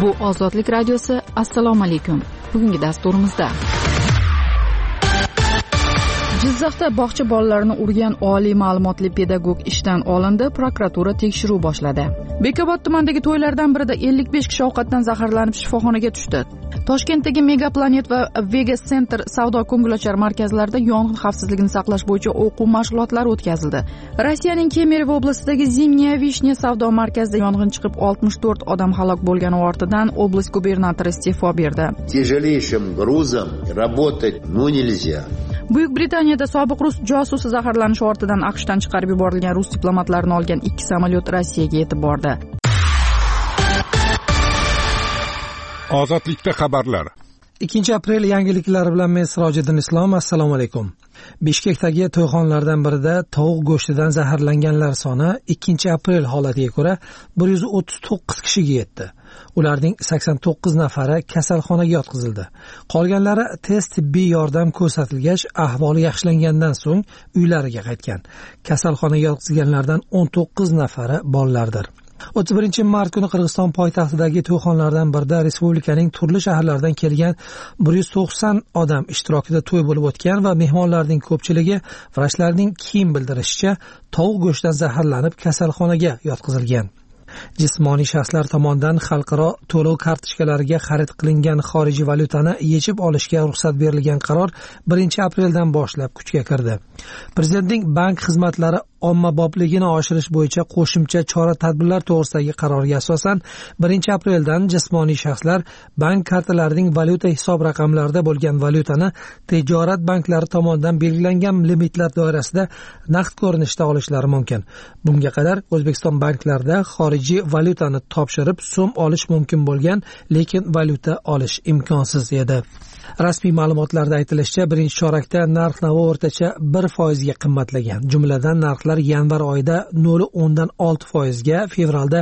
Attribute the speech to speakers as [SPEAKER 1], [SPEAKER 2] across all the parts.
[SPEAKER 1] Bu Ozodlik radiosi. Assalomu alaykum. Bugungi dasturimizda Jizzaxda bog'cha bolalarini urgan oliy ma'lumotli pedagog ishdan olindi, prokuratura tekshiruv boshladi. Bekobod tumanidagi to'ylardan birida 55 kishi ovqatdan zaharlanib shifoxonaga tushdi. Toshkentdagi Megaplanet va Vegas Center savdo ko'ngilochar markazlarida yong'in xavfsizligini saqlash bo'yicha o'quv mashg'ulotlari o'tkazildi. Rossiyaning Kemerovo oblastidagi Zimniya Vishnya savdo markazida yong'in chiqib 64 odam halok bo'lgani ortidan oblast gubernatori iste'fo berdi.
[SPEAKER 2] Тяжелейшим грузом работать нельзя.
[SPEAKER 1] Buyuk Britaniyada sobiq rus josusi zaharlanishi ortidan AQShdan chiqarib yuborilgan rus diplomatlarini olgan 2 samolyot Rossiyaga yetib bordi.
[SPEAKER 3] Ozodlikda xabarlar.
[SPEAKER 4] 2 aprel yangiliklari bilan men Sirojiddin Islom. Assalomu alaykum. Bishkekdagi to'yxonalardan birida tovuq go'shtidan zaharlanganlar soni 2 aprel holatiga ko'ra 139 kishiga yetdi. Ularning 89 nafari kasalxonaga yotqizildi. Qolganlari tez tibbiy yordam ko'rsatilgach, ahvoli yaxshilangandan so'ng uylariga qaytgan. Kasalxonaga yotqizilganlardan 19 nafari bolalardir. 31 mart kuni Qirg'iziston poytaxtidagi to'yxonalardan birida respublikaning turli shaharlaridan kelgan 190 odam ishtirokida to'y bo'lib o'tgan va mehmonlarning ko'pchiligi vrachlarning keyin bildirishicha tovuq go'shtidan zaharlanib kasalxonaga yotqizilgan. Jismoniy shaxslar tomonidan xalqaro to'lov kartochkalariga xarid qilingan xorijiy valyutani yechib olishga ruxsat berilgan qaror 1 apreldan boshlab kuchga kirdi. Prezidentning bank xizmatlari ommabopligini oshirish bo'yicha qo'shimcha chora-tadbirlar to'g'risidagi qarorga asosan 1 apreldan jismoniy shaxslar bank kartalarining valyuta hisob raqamlarida bo'lgan valyutani tijorat banklari tomonidan belgilangan limitlar doirasida naqd ko'rinishda olishlari mumkin. Bunga qadar O'zbekiston banklarida xorijiy valyutani topshirib so'm olish mumkin bo'lgan, lekin valyuta olish imkonsiz edi. Rasmiy ma'lumotlarda aytilishicha, birinchi chorakda narx-navo o'rtacha 1% ga qimmatlagan. Jumladan narxlar yanvar oyida 0.10 dan 6% ga, fevralda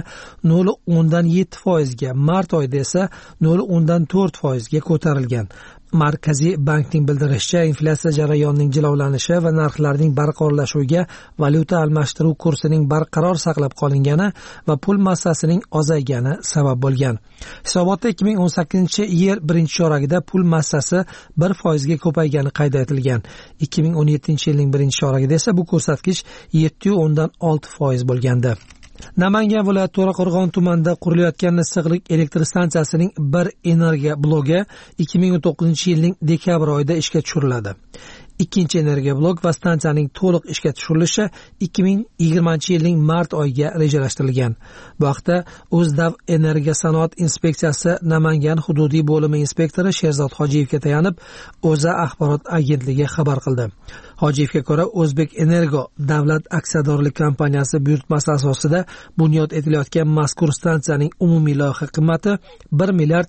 [SPEAKER 4] 0.10 dan 7% ga, mart oyida esa 0.10 dan 4% ga ko'tarilgan. Markaziy bankning bildirishicha, inflyatsiya jarayonining jilovlanishi va narxlarning barqarorlashuviga valyuta almashtiruv kursining barqaror saqlab qolingani va pul massasining ozaygani sabab bo'lgan. Hisobotda 2018-yil birinchi choragida pul massasi 1% ga ko'paygani qayd etilgan. 2017-yilning birinchi choragida esa bu ko'rsatkich 7.10 dan 6% bo'lgandi. Namangan viloyati To'raqo'rg'on tumanida qurilayotgan issiqlik elektr stansiyasining bir energiya blogi 2019-yilning dekabr oyida ishga tushiriladi. Ikkinchi energiya blok va stansiyaning to'liq ishga tushirilishi 2020-yilning mart oyiga rejalashtirilgan. Bu haqda O'zdav Energiya sanoat inspeksiyasi Namangan hududiy bo'limi inspektori Sherzod Hojiyevga tayanib, O'zA axborot agentligi xabar qildi. Hojiyevga ko'ra, O'zbek Energo davlat aksiyadorlik kompaniyasi buyurtmasi asosida bunyod etilayotgan mazkur stansiyaning umumiy loyiha qimmati 1 milliard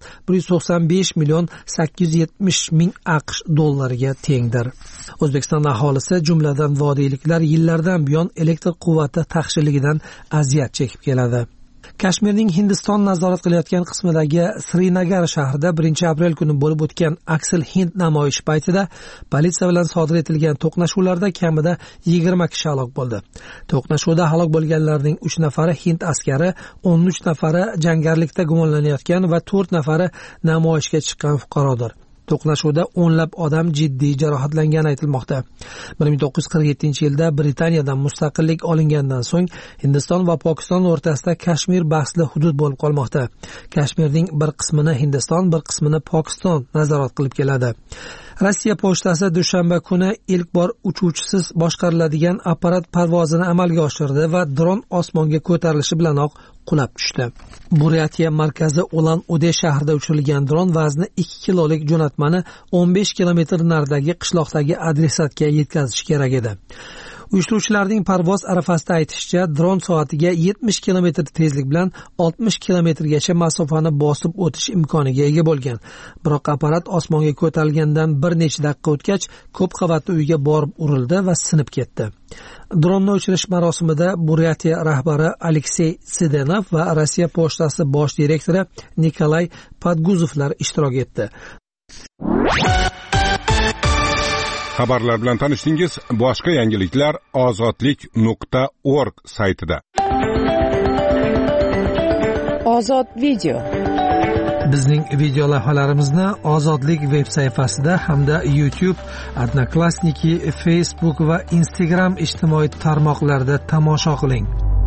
[SPEAKER 4] 195 million 870 ming AQSh dollariga tengdir. O'zbekiston aholisi, jumladan vodiyliklar yillardan buyon elektr quvvati taqchilligidan aziyat chekib keladi. Kashmirning Hindiston nazorat qilayotgan qismidagi Srinagar shahrida 1 aprel kuni bo'lib o'tgan Aksil Hind namoyishi paytida politsiya bilan sodir etilgan to'qnashuvlarda kamida 20 kishi halok bo'ldi. To'qnashuvda halok bo'lganlarning 3 nafari Hind askari, 13 nafari jangarilikda gumonlanayotgan va 4 nafari namoyishga chiqqan fuqarodir. To'qnashuvda o'nlab odam jiddiy jarohatlangani aytilmoqda. 1947-yilda Britaniyadan mustaqillik olingandan so'ng Hindiston va Pokiston o'rtasida Kashmir bahsli hudud bo'lib qolmoqda. Kashmirning bir qismini Hindiston, bir qismini Pokiston nazorat qilib keladi. Rossiya pochtasi dushanba kuni ilk bor uchuvchisiz boshqariladigan apparat parvozini amalga oshirdi va dron osmonga ko'tarilishi bilanoq qulab tushdi. Buryatiya markazi Ulan-Ude shahrida uchirilgan dron vazni 2 kilolik jo'natmani 15 kilometr naridagi qishloqdagi adresatga yetkazishi kerak edi. Uyushtiruvchilarning parvoz arafasida aytishicha, dron soatiga 70 km tezlik bilan 60 kilometrgacha masofani bosib o'tish imkoniga ega bo'lgan. Biroq apparat osmonga ko'tarilgandan bir necha daqiqa o'tgach, ko'p qavatli uyga borib urildi va sinib ketdi. Dronni o'chirish marosimida Buryatiya rahbari Aleksey Sidenov va Rossiya pochtasi bosh direktori Nikolay Podguzovlar ishtirok etdi.
[SPEAKER 3] Xabarlar bilan tanishdingiz. Boshqa yangiliklar ozodlik.org saytida.
[SPEAKER 1] Ozod video.
[SPEAKER 4] Bizning video lavhalarimizni Ozodlik veb sayfasida hamda YouTube, Odnoklassniki, Facebook va Instagram ijtimoiy tarmoqlarida tomosha qiling.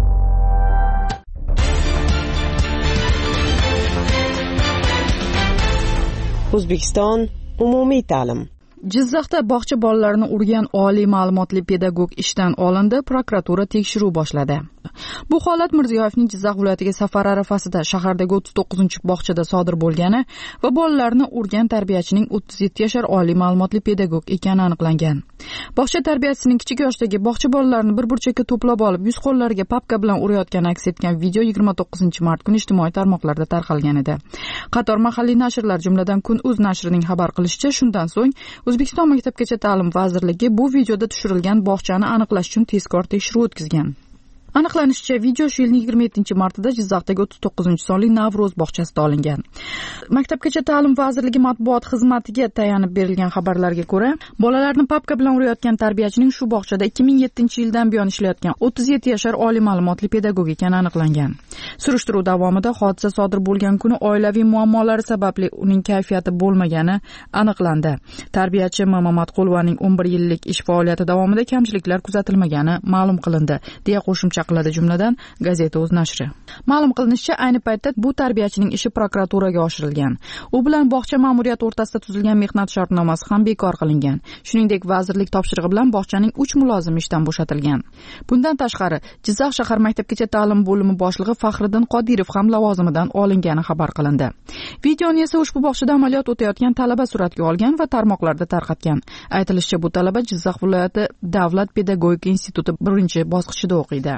[SPEAKER 5] O'zbekiston umumiy ta'lim.
[SPEAKER 1] Jizzaxda bog'cha bolalarini urgan oliy ma'lumotli pedagog ishdan olindi, prokuratura tekshiruv boshladi. Bu holat Mirziyoyevning Jizzax viloyatiga safari arafasida shahardagi 39-bog'chada sodir bo'lgani va bolalarni urgan tarbiyachining 37 yashar oliy ma'lumotli pedagog ekani aniqlangan. Bog'cha tarbiyachisining kichik yoshdagi bog'cha bolalarini bir burchakka to'plab olib, yuz qo'llariga papka bilan urayotgani aks etgan video 29-mart kuni ijtimoiy tarmoqlarda tarqalgan edi. Qator mahalliy nashrlar, jumladan Kun.uz nashrining xabar qilishicha, shundan so'ng O'zbekiston Maktabgacha ta'lim vazirligi bu videoda tushirilgan bog'chani aniqlash uchun tezkor tekshiruv o'tkazgan. Aniqlanishicha, video shu yilning 27-martida Jizzaxdagi 39-sonli Navro'z bog'chasida olingan. Maktabgacha ta'lim vazirligi matbuot xizmatiga tayanib berilgan xabarlarga ko'ra, bolalarni papka bilan urayotgan tarbiyachining shu bog'chada 2007-yildan buyon ishlayotgan 37 yashar oliy ma'lumotli pedagog ekani aniqlangan. Surishtiruv davomida hodisa sodir bo'lgan kuni oilaviy muammolari sababli uning kayfiyati bo'lmagani aniqlandi. Tarbiyachi Mamatqulovaning 11 yillik ish faoliyati davomida kamchiliklar kuzatilmagani ma'lum qilindi, deya qo'shimcha qiladi jumladan gazeta o'z nashri. Ma'lum qilinishicha, ayni paytda bu tarbiyachining ishi prokuraturaga oshirilgan. U bilan bog'cha ma'muriyati o'rtasida tuzilgan mehnat shartnomasi ham bekor qilingan. Shuningdek, vazirlik topshirig'i bilan bog'chaning 3 mulozimi ishdan bo'shatilgan. Bundan tashqari, Jizzax shahar maktabgacha ta'lim bo'limi boshlig'i Faxriddin Qodirov ham lavozimidan olingani xabar qilindi. Videoni esa ushbu bog'chada amaliyot o'tayotgan talaba suratga olgan va tarmoqlarda tarqatgan. Aytilishicha, bu talaba Jizzax viloyati Davlat pedagogika instituti 1-bosqichida o'qiydi.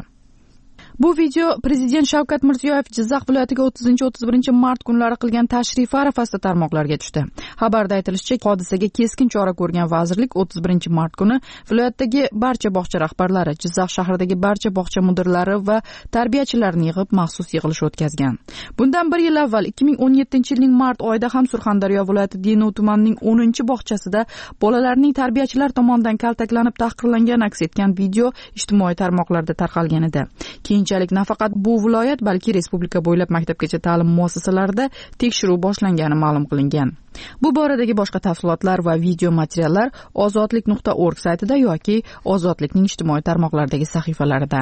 [SPEAKER 1] Bu video Prezident Shavkat Mirziyoyev Jizzax viloyatiga 30-31 mart kunlari qilgan tashrifi arafasida tarmoqlarga tushdi. Xabarda aytilishicha, hodisaga keskin chora ko'rgan vazirlik 31 mart kuni viloyatdagi barcha bog'cha rahbarlari, Jizzax shahridagi barcha bog'cha mudirlari va tarbiyachilarni yig'ib maxsus yig'ilish o'tkazgan. Bundan bir yil avval 2017-yilning mart oyida ham Surxondaryo viloyati Denov tumanining 10-bog'chasida bolalarning tarbiyachilar tomonidan kaltaklanib tahqirlangani aks etgan video ijtimoiy tarmoqlarda tarqalgan edi. Keyinchalik nafaqat bu viloyat, balki respublika bo'ylab maktabgacha ta'lim muassasalarida tekshiruv boshlangani ma'lum qilingan. Bu boradagi boshqa tafsilotlar va video materiallar ozodlik.org saytida yoki Ozodlikning ijtimoiy tarmoqlardagi sahifalarida.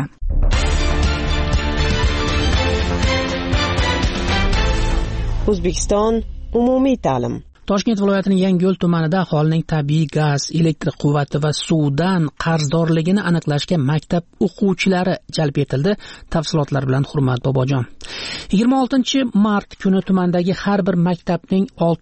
[SPEAKER 5] O'zbekiston umumiy ta'lim.
[SPEAKER 6] Toshkent viloyatining Yangiyo'l tumanida aholining tabiiy gaz, elektr quvvati va suvdan qarzdorligini aniqlashga maktab o'quvchilari jalb etildi. Tafsilotlar bilan Hurmat Bobojon. 26-mart kuni tumandagi har bir maktabning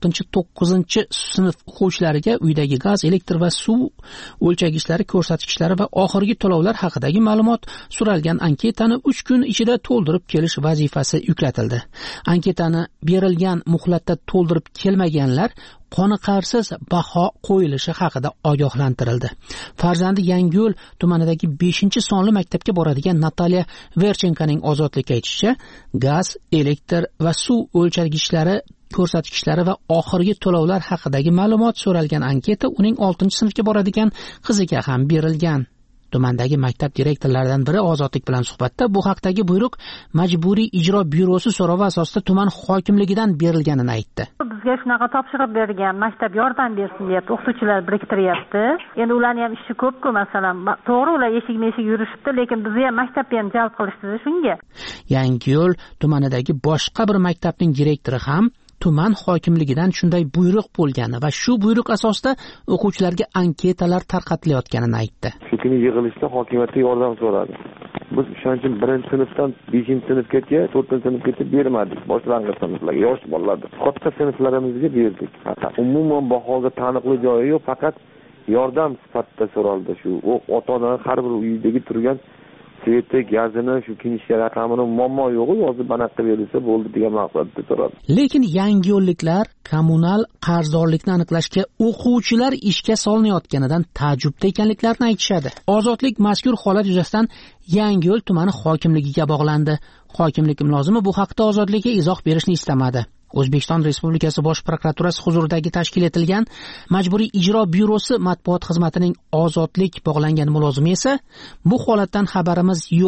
[SPEAKER 6] 6-9-sinf o'quvchilariga uydagi gaz, elektr va suv o'lchagichlari, ko'rsatkichlari va oxirgi to'lovlar haqidagi ma'lumot so'ralgan anketani 3 kun ichida to'ldirib kelish vazifasi yuklatildi. Anketani berilgan muhlatda to'ldirib kelmaganlar qoniqarsiz baho qo'yilishi haqida ogohlantirildi. Farzandi Yangiyo'l tumanidagi 5-sonli maktabga boradigan Natalya Verchenkoning Ozodlikka aytishicha, gaz, elektr va suv o'lchagichlari, ko'rsatkichlari va oxirgi to'lovlar haqidagi ma'lumot so'ralgan anketa uning 6-sinfga boradigan qiziga ham berilgan. Tumandagi maktab direktorlaridan biri Ozodlik bilan suhbatda bu haqdagi buyruq Majburiy ijro byurosi so'rovi asosida tuman hokimligidan berilganini aytdi.
[SPEAKER 7] Bizga shunaqa topshiriq bergan, maktab yordam bersin deb o'qituvchilar biriktiryapti. Endi ularning ham ishi ko'p-ku, masalan, to'g'ri ular eshik-meshik yurishibdi, lekin bizni ham maktabga ham jalb qilishdi shunga.
[SPEAKER 6] Yangiyo'l tumanidagi boshqa bir maktabning direktori ham tuman hokimligidan shunday buyruq bo'lgani va shu buyruq asosida o'quvchilarga anketalar tarqatilayotganini aytdi.
[SPEAKER 8] Shu kuni yig'ilishda hokimiyatga yordam so'radi. Biz o'shaning uchun 1-sinfdan 5-sinfgacha, 4-sinfgacha bermadik. Boshlang'ich sinflarga, yosh bolalarga. Katta sinflarimizga berdik. Umuman bahoga taniqli joyi yo'q, faqat yordam sifatida so'raldi. Shu ota-onalar har bir uydagi turgan sveti, gazini, shu kinishga raqamini muammo yo'q, yozib banaqqa berilsa bo'ldi degan maqsadda so'radi.
[SPEAKER 6] Lekin yangiyo'lliklar kommunal qarzdorlikni aniqlashga o'quvchilar ishga solinayotganidan ta'jubda ekanliklarini aytishadi. Ozodlik mazkur holat yuzasidan Yangiyo'l tumani hokimligiga bog'landi. Hokimlik mulozimi bu haqda Ozodlikka izoh berishni istamadi. O'zbekiston Respublikasi Bosh prokuraturasi huzuridagi tashkil etilgan Majburiy ijro byurosi matbuot xizmatining Ozodlik bog'langan mulozimi esa bu holatdan xabarimiz yo'q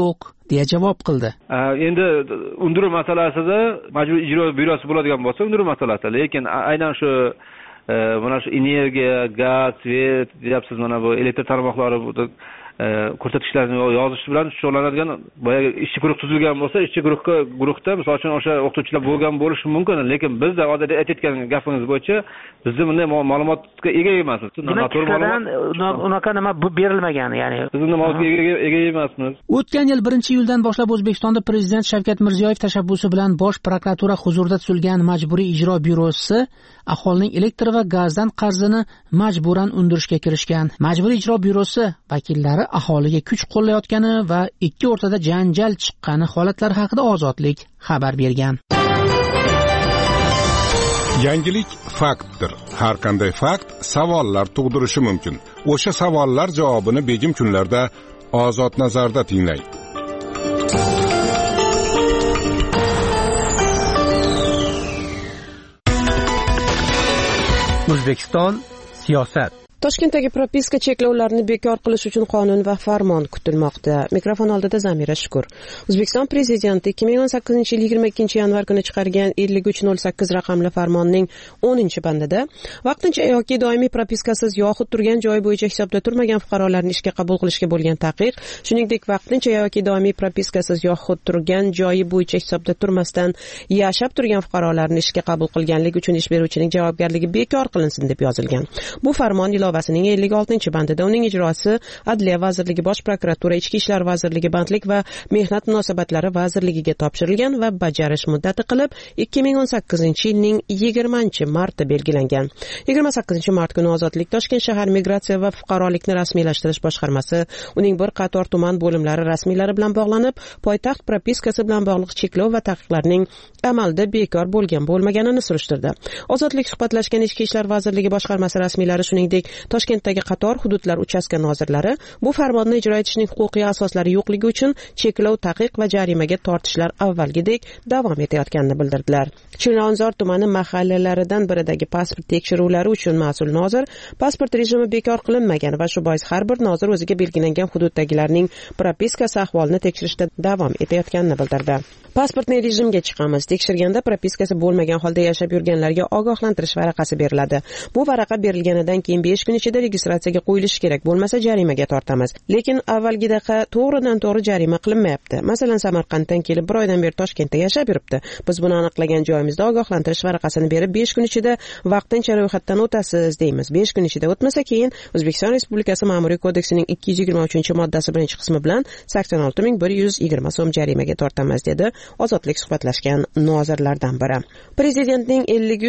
[SPEAKER 6] deya javob qildi.
[SPEAKER 9] Endi undiruv masalasida majburiy ijro byurosi bo'ladigan bo'lsa, undiruv masalasi, lekin aynan shu mana shu energiya, gaz, svet deyapsiz, mana bu elektr tarmoqlari ko'rsatkichlarni yozish bilan shug'ullanadigan boyagi ishchi guruh tuzilgan bo'lsa, ishchi guruhda misol uchun o'sha o'qituvchilar bo'lgan bo'lishi mumkin, lekin bizda hozir aytayotgan gapingiz bo'yicha bizda bunday ma'lumotga ega emasmiz.
[SPEAKER 10] Unaqa nima berilmagan, ya'ni
[SPEAKER 9] biz bunday ma'lumotga ega emasmiz.
[SPEAKER 6] O'tgan yil 1-iyuldan boshlab O'zbekistonda Prezident Shavkat Mirziyoyev tashabbusi bilan Bosh prokuratura huzurida tuzilgan Majburiy ijro byurosi aholining elektr va gazdan qarzini majburan undirishga kirishgan. Majburiy ijro byurosi vakillari aholiga kuch qo'llayotgani va ikki o'rtada janjal chiqqani holatlari haqida Ozodlik xabar bergan.
[SPEAKER 3] Yangilik faktdir. Har qanday fakt savollar tug'dirishi mumkin. O'sha savollar javobini begim kunlarda Ozod nazarda tinglang.
[SPEAKER 10] O'zbekiston siyosat.
[SPEAKER 5] Toshkentdagi propiska cheklovlarini bekor qilish uchun qonun va farmon kutilmoqda. Mikrofon oldida Zamira Shukur. O'zbekiston prezidenti 2018-yil 22-yanvar kuni chiqargan 5308 raqamli farmonning 10-bandida vaqtincha yoki doimiy propiskasiz yoxud turgan joy bo'yicha hisobda turmagan fuqarolarni ishga qabul qilishga bo'lgan taqiq, shuningdek vaqtincha yoki doimiy propiskasiz yoxud turgan joyi bo'yicha hisobda turmasdan yashab turgan fuqarolarni ishga qabul qilganlik uchun ish beruvchining javobgarligi bekor qilinsin deb yozilgan. Bu farmon ilovasining 56-bandida uning ijrosi Adliya vazirligi, Bosh prokuratura, Ichki ishlar vazirligi, Bandlik va Mehnat munosabatlari vazirligiga topshirilgan va bajarish muddati qilib 2018-yilning 20-marti belgilangan. 28-mart kuni Ozodlik Toshkent shahar migratsiya va fuqarolikni rasmiylashtirish boshqarmasi uning bir qator tuman bo'limlari rasmiylari bilan bog'lanib, poytaxt propiskasi bilan bog'liq cheklov va taqiqlarning amalda bekor bo'lmaganini surishtirdi. Ozodlik suhbatlashgan Ichki ishlar vazirligi boshqarmasi rasmiylari, shuningdek Toshkentdagi qator hududlar uchastka nozirlari bu farmonni ijro etishning huquqiy asoslari yo'qligi uchun cheklov, taqiq va jarimaga tortishlar avvalgidek davom etayotganini bildirdilar. Chilonzor tumani mahallalaridan biridagi pasport tekshiruvlari uchun mas'ul nozir pasport rejimi bekor qilinmagan va shu bois har bir nozir o'ziga belgilangan hududdagilarning propiskasi ahvolini tekshirishda davom etayotganini bildirdi. Pasportni rejimga chiqamiz. Tekshirganda propiskasi bo'lmagan holda yashab yurganlarga ogohlantirish varaqasi beriladi. Bu varaqa berilganidan keyin 5 kun ichida registratsiyaga qo'yilishi kerak, bo'lmasa jarimaga tortamiz. Lekin avvalgidaqa to'g'ridan-to'g'ri jarima qilinmayapti. Masalan, Samarqanddan kelib 1 oydan beri Toshkentda yashab yuribdi. Biz buni aniqlagan joyimizda ogohlantirish varaqasini berib 5 kun ichida vaqtincha ro'yxatdan o'tasiz deymiz. 5 kun ichida o'tmasa keyin O'zbekiston Respublikasi Ma'muriy kodeksining 223-moddasi 1-qismi bilan 86120 so'm jarimaga tortamiz dedi Ozodlik suhbatlashgan nozirlardan biri. Prezidentning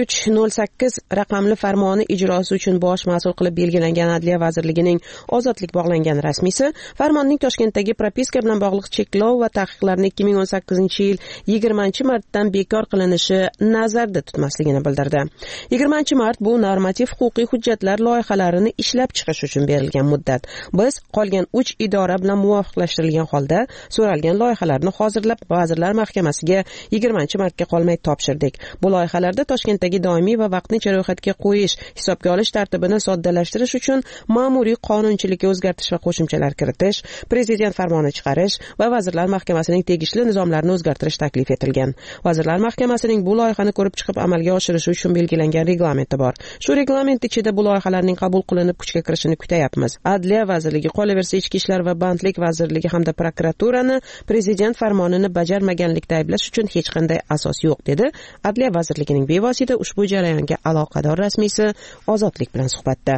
[SPEAKER 5] 5308 raqamli farmoni ijrosi uchun bosh mas'ul qilib belgilangan Adliya vazirligining Ozodlik bog'langan rasmiysi farmonning Toshkentdagi propiska bilan bog'liq cheklov va taqiqlarni 2018-yil 20-martdan bekor qilinishi nazarda tutmasligini bildirdi. 20-mart bu normativ huquqiy hujjatlar loyihalarini ishlab chiqish uchun berilgan muddat. Biz qolgan 3 idora bilan muvofiqlashtirilgan holda so'ralgan loyihalarni hozirlab Vazirlar Mahkamasiga 20-martga qolmay topshirdik. Bu loyihalarda Toshkentdagi doimiy va vaqtincha ro'yxatga qo'yish, hisobga olish tartibini soddalashtirish uchun ma'muriy qonunchilikka o'zgartish va qo'shimchalar kiritish, prezident farmoni chiqarish va Vazirlar Mahkamasining tegishli nizomlarini o'zgartirish taklif etilgan. Vazirlar Mahkamasining bu loyihani ko'rib chiqib amalga oshirishi uchun belgilangan reglamenti bor. Shu reglament ichida bu loyihalarning qabul qilinib kuchga kirishini kutayapmiz. Adliya vazirligi, qolaversa Ichki ishlar va Bandlik vazirligi hamda prokuraturani prezident farmonini bajarmaganlikda ayblash uchun hech qanday asos yo'q, dedi Adliya vazirligining bevosita ushbu jarayonga aloqador rasmiysi Ozodlik bilan suhbatda.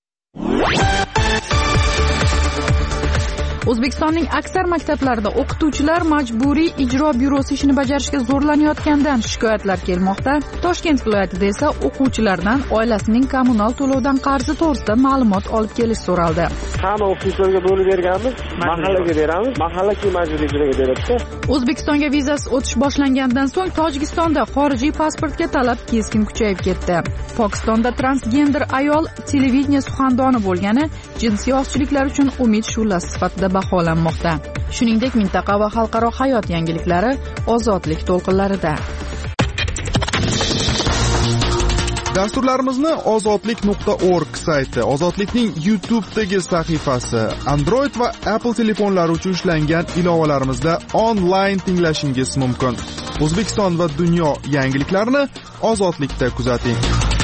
[SPEAKER 1] O'zbekistonning aksar maktablarida o'qituvchilar majburiy ijro byurosi ishini bajarishga zo'rlanayotganidan shikoyatlar kelmoqda. Toshkent viloyatida esa o'quvchilardan oilasining kommunal to'lovdan qarzi to'g'risida ma'lumot olib kelish so'raldi.
[SPEAKER 8] Hamma o'qituvchilarga bo'lib berganmiz, mahallaga beramiz, mahalla keyin majburiy ijroga beradi.
[SPEAKER 1] O'zbekistonga vizasiz o'tish boshlangandan so'ng Tojikistonda xorijiy pasportga talab keskin kuchayib ketdi. Pokistonda transgender ayol televideniya suxandoni bo'lgani jinsiy ozchiliklar uchun umid shu'lasi sifatida baholanmoqda. Shuningdek, mintaqa va xalqaro hayot yangiliklari Ozodlik to'lqinlarida.
[SPEAKER 11] Dasturlarimizni ozodlik.org sayti, Ozodlikning YouTube'dagi sahifasi, Android va Apple telefonlari uchun ishlangan ilovalarimizda onlayn tinglashingiz mumkin. O'zbekiston va dunyo yangiliklarini Ozodlikda kuzating.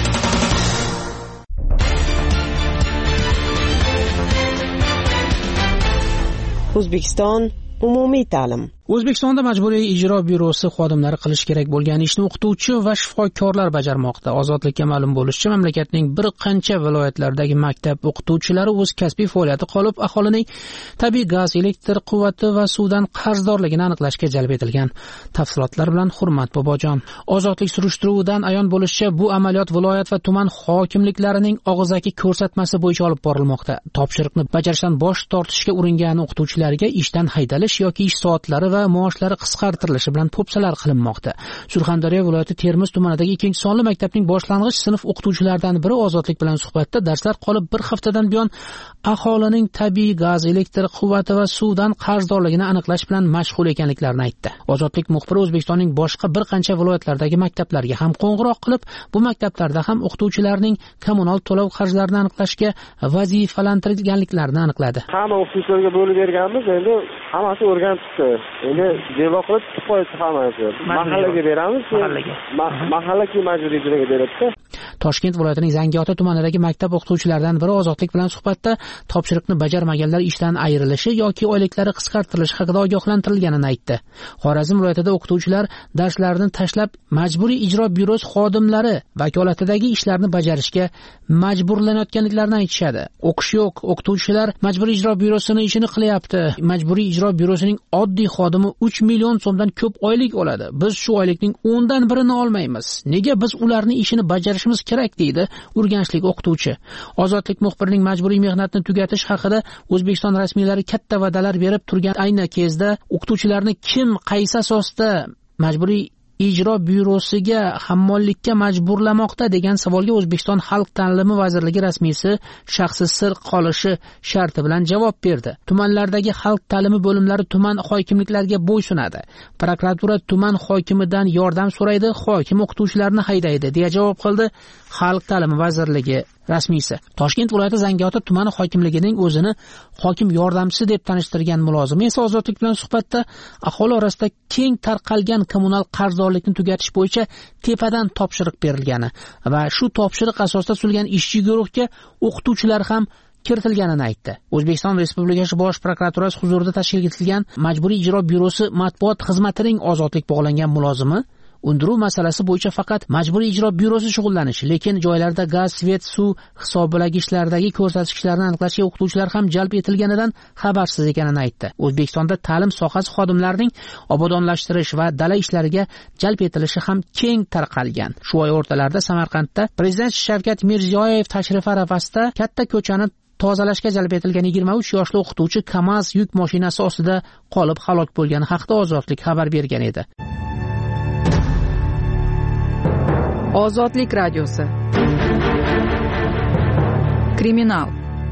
[SPEAKER 5] O'zbekiston umumiy ta'lim.
[SPEAKER 6] O'zbekistonda Majburiy ijro byurosi xodimlari qilish kerak bo'lgan ishni o'qituvchi va shifokorlar bajarmoqda. Ozodlikka ma'lum bo'lishicha, mamlakatning bir qancha viloyatlaridagi maktab o'qituvchilari o'z kasbiy faoliyati qolib, aholining tabiiy gaz, elektr quvvati va suvdan qarzdorligini aniqlashga jalb etilgan. Tafsilotlar bilan Hurmat Bobojon. Ozodlik surishtiruvidan ayon bo'lishicha, bu amaliyot viloyat va tuman hokimliklarining og'zaki ko'rsatmasi bo'yicha olib borilmoqda. Topshiriqni bajarishdan bosh tortishga uringan o'qituvchilarga ishdan haydalish yoki ish soatlari va maoshlari qisqartirilishi bilan po'pisalar qilinmoqda. Surxondaryo viloyati Termiz tumanidagi 2-sonli maktabning boshlang'ich sinf o'qituvchilaridan biri Ozodlik bilan suhbatda darslar qolib bir haftadan buyon aholining tabiiy gaz, elektr quvvati va suvdan qarzdorligini aniqlash bilan mashg'ul ekanliklarini aytdi. Ozodlik muxbiri O'zbekistonning boshqa bir qancha viloyatlaridagi maktablarga ham qo'ng'iroq qilib, bu maktablarda ham o'qituvchilarning kommunal to'lov qarjlarini aniqlashga vazifalantirilganliklarini aniqladi.
[SPEAKER 8] Hamma o'qituvchilarga bo'lib berganmiz, endi hammasi o'rganib chiqdi. Endi javob qilib chiqib qo'ydi hammasi. Mahallaga beramiz, mahalla majburiy ijroga beradi.
[SPEAKER 6] Toshkent viloyatining Zangiota tumanidagi maktab o'qituvchilaridan biri Ozodlik bilan suhbatda topshiriqni bajarmaganlar ishdan ayrilishi yoki oyliklari qisqartirilishi haqida ogohlantirilganini aytdi. Xorazm viloyatida o'qituvchilar darslarni tashlab Majburiy ijro byurosi xodimlari vakolatidagi ishlarni bajarishga majburlanayotganliklarini aytishadi. O'qish yo'q, o'qituvchilar Majburiy ijro byurosining ishini qilyapti. Majburiy ijro byurosining oddiy xodimi 3 million so'mdan ko'p oylik oladi. Biz shu oylikning 10dan birini olmaymiz. Nega biz ularning ishini bajarishimiz kerak deydi urganchlik o'qituvchi. Ozodlik muxbirining majburiy mehnatni tugatish haqida O'zbekiston rasmiylari katta va'dalar berib turgan ayni kezda o'qituvchilarni kim qaysi asosda Majburiy ijro byurosiga hammollikka majburlamoqda degan savolga O'zbekiston Xalq ta'limi vazirligi rasmiysi shaxsi sir qolishi sharti bilan javob berdi. Tumanlardagi xalq ta'limi bo'limlari tuman hokimliklariga bo'ysunadi. Prokuratura tuman hokimidan yordam so'raydi, hokim o'qituvchilarni haydaydi deya javob qildi Xalq ta'limi vazirligi rasmiysi. Toshkent viloyati Zangiota tumani hokimligining o'zini hokim yordamchisi deb tanishtirgan mulozimi esa Ozodlik bilan suhbatda aholi orasida keng tarqalgan kommunal qarzdorlikni tugatish bo'yicha tepadan topshiriq berilgani va shu topshiriq asosida tuzilgan ishchi guruhga o'qituvchilar ham kiritilganini aytdi. O'zbekiston Respublikasi Bosh prokuraturasi huzurida tashkil etilgan Majburiy ijro byurosi matbuot xizmatining Ozodlik bog'langan mulozimi undiruv masalasi bo'yicha faqat Majburiy ijro byurosi shug'ullanishi, lekin joylarda gaz, svet, suv hisoblagichlardagi ko'rsatkichlarni aniqlashga o'qituvchilar ham jalb etilganidan xabarsiz ekanini aytdi. O'zbekistonda ta'lim sohasi xodimlarining obodonlashtirish va dala ishlariga jalb etilishi ham keng tarqalgan. Shu oy o'rtalarida Samarqandda Prezident Shavkat Mirziyoyev tashrifi arafasida katta ko'chani tozalashga jalb etilgan 23 yoshli o'qituvchi KAMAZ yuk mashinasi ostida qolib halok bo'lgani haqida Ozodlik xabar bergan edi.
[SPEAKER 1] Ozodlik radiosi. Kriminal.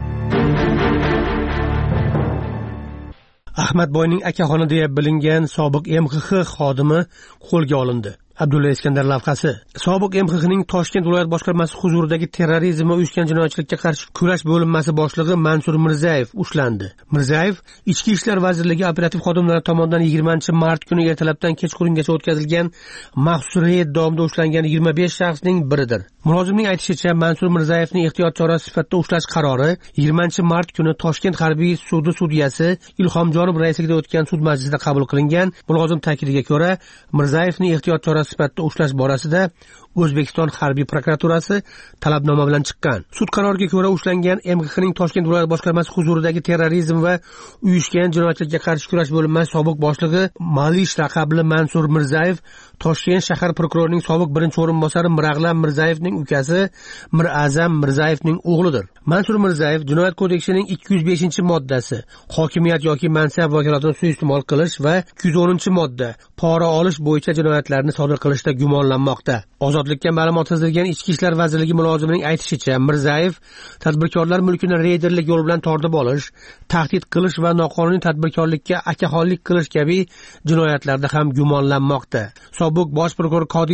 [SPEAKER 12] Ahmadboyning akaxoni deya bilingan sobiq MXX xodimi qo'lga olindi. Abdulla Iskandar lavhasi. Sobiq MXXning Toshkent viloyat boshqarmasi huzuridagi terrorizm va uyushgan jinoyatchilikka qarshi kurash bo'linmasi boshlig'i Mansur Mirzayev ushlandi. Mirzayev Ichki ishlar vazirligi operativ xodimlari tomonidan 20-mart kuni ertalabdan kechqurungacha o'tkazilgan maxsus reyd davomida ushlangan 25 shaxsning biridir. Mulozimning aytishicha, Mansur Mirzayevning ehtiyot chorasi sifatida ushlash qarori 20-mart kuni Toshkent harbiy sudi sudyasi Ilhomjonov raisligida o'tgan sud majlisida qabul qilingan. Mulozim ta'kidiga ko'ra, Mirzayevning ehtiyot chorasi sifatida ushlash borasida O'zbekiston harbiy prokuraturasi talabnoma bilan chiqqan. Sud qaroriga ko'ra ushlangan MXXning Toshkent viloyat boshqarmasi huzuridagi terrorizm va uyushgan jinoyatchilikka qarshi kurash bo'linmasi sobiq boshlig'i Malish raqamli Mansur Mirzayev Toshkent shahar prokurorining sobiq birinchi o'rinbosari Mirag'lam Mirzayevning ukasi Mirazam Mirzayevning o'g'lidir. Mansur Mirzayev Jinoyat kodeksining 205-moddasi hokimiyat yoki mansab vakolatini suiiste'mol qilish va 210-modda pora olish bo'yicha jinoyatlarni sodir qilishda gumonlanmoqda. Ozodlikka ma'lumot yozilgan Ichki ishlar vazirligi mulozimining aytishicha, Mirzayev tadbirkorlar mulkini reyderlik yo'l bilan tortib olish, tahdid qilish va noqonuniy tadbirkorlikka akaxonlik qilish kabi jinoyatlarda ham gumonlanmoqda. Sobiq bosh prokuror Qodirov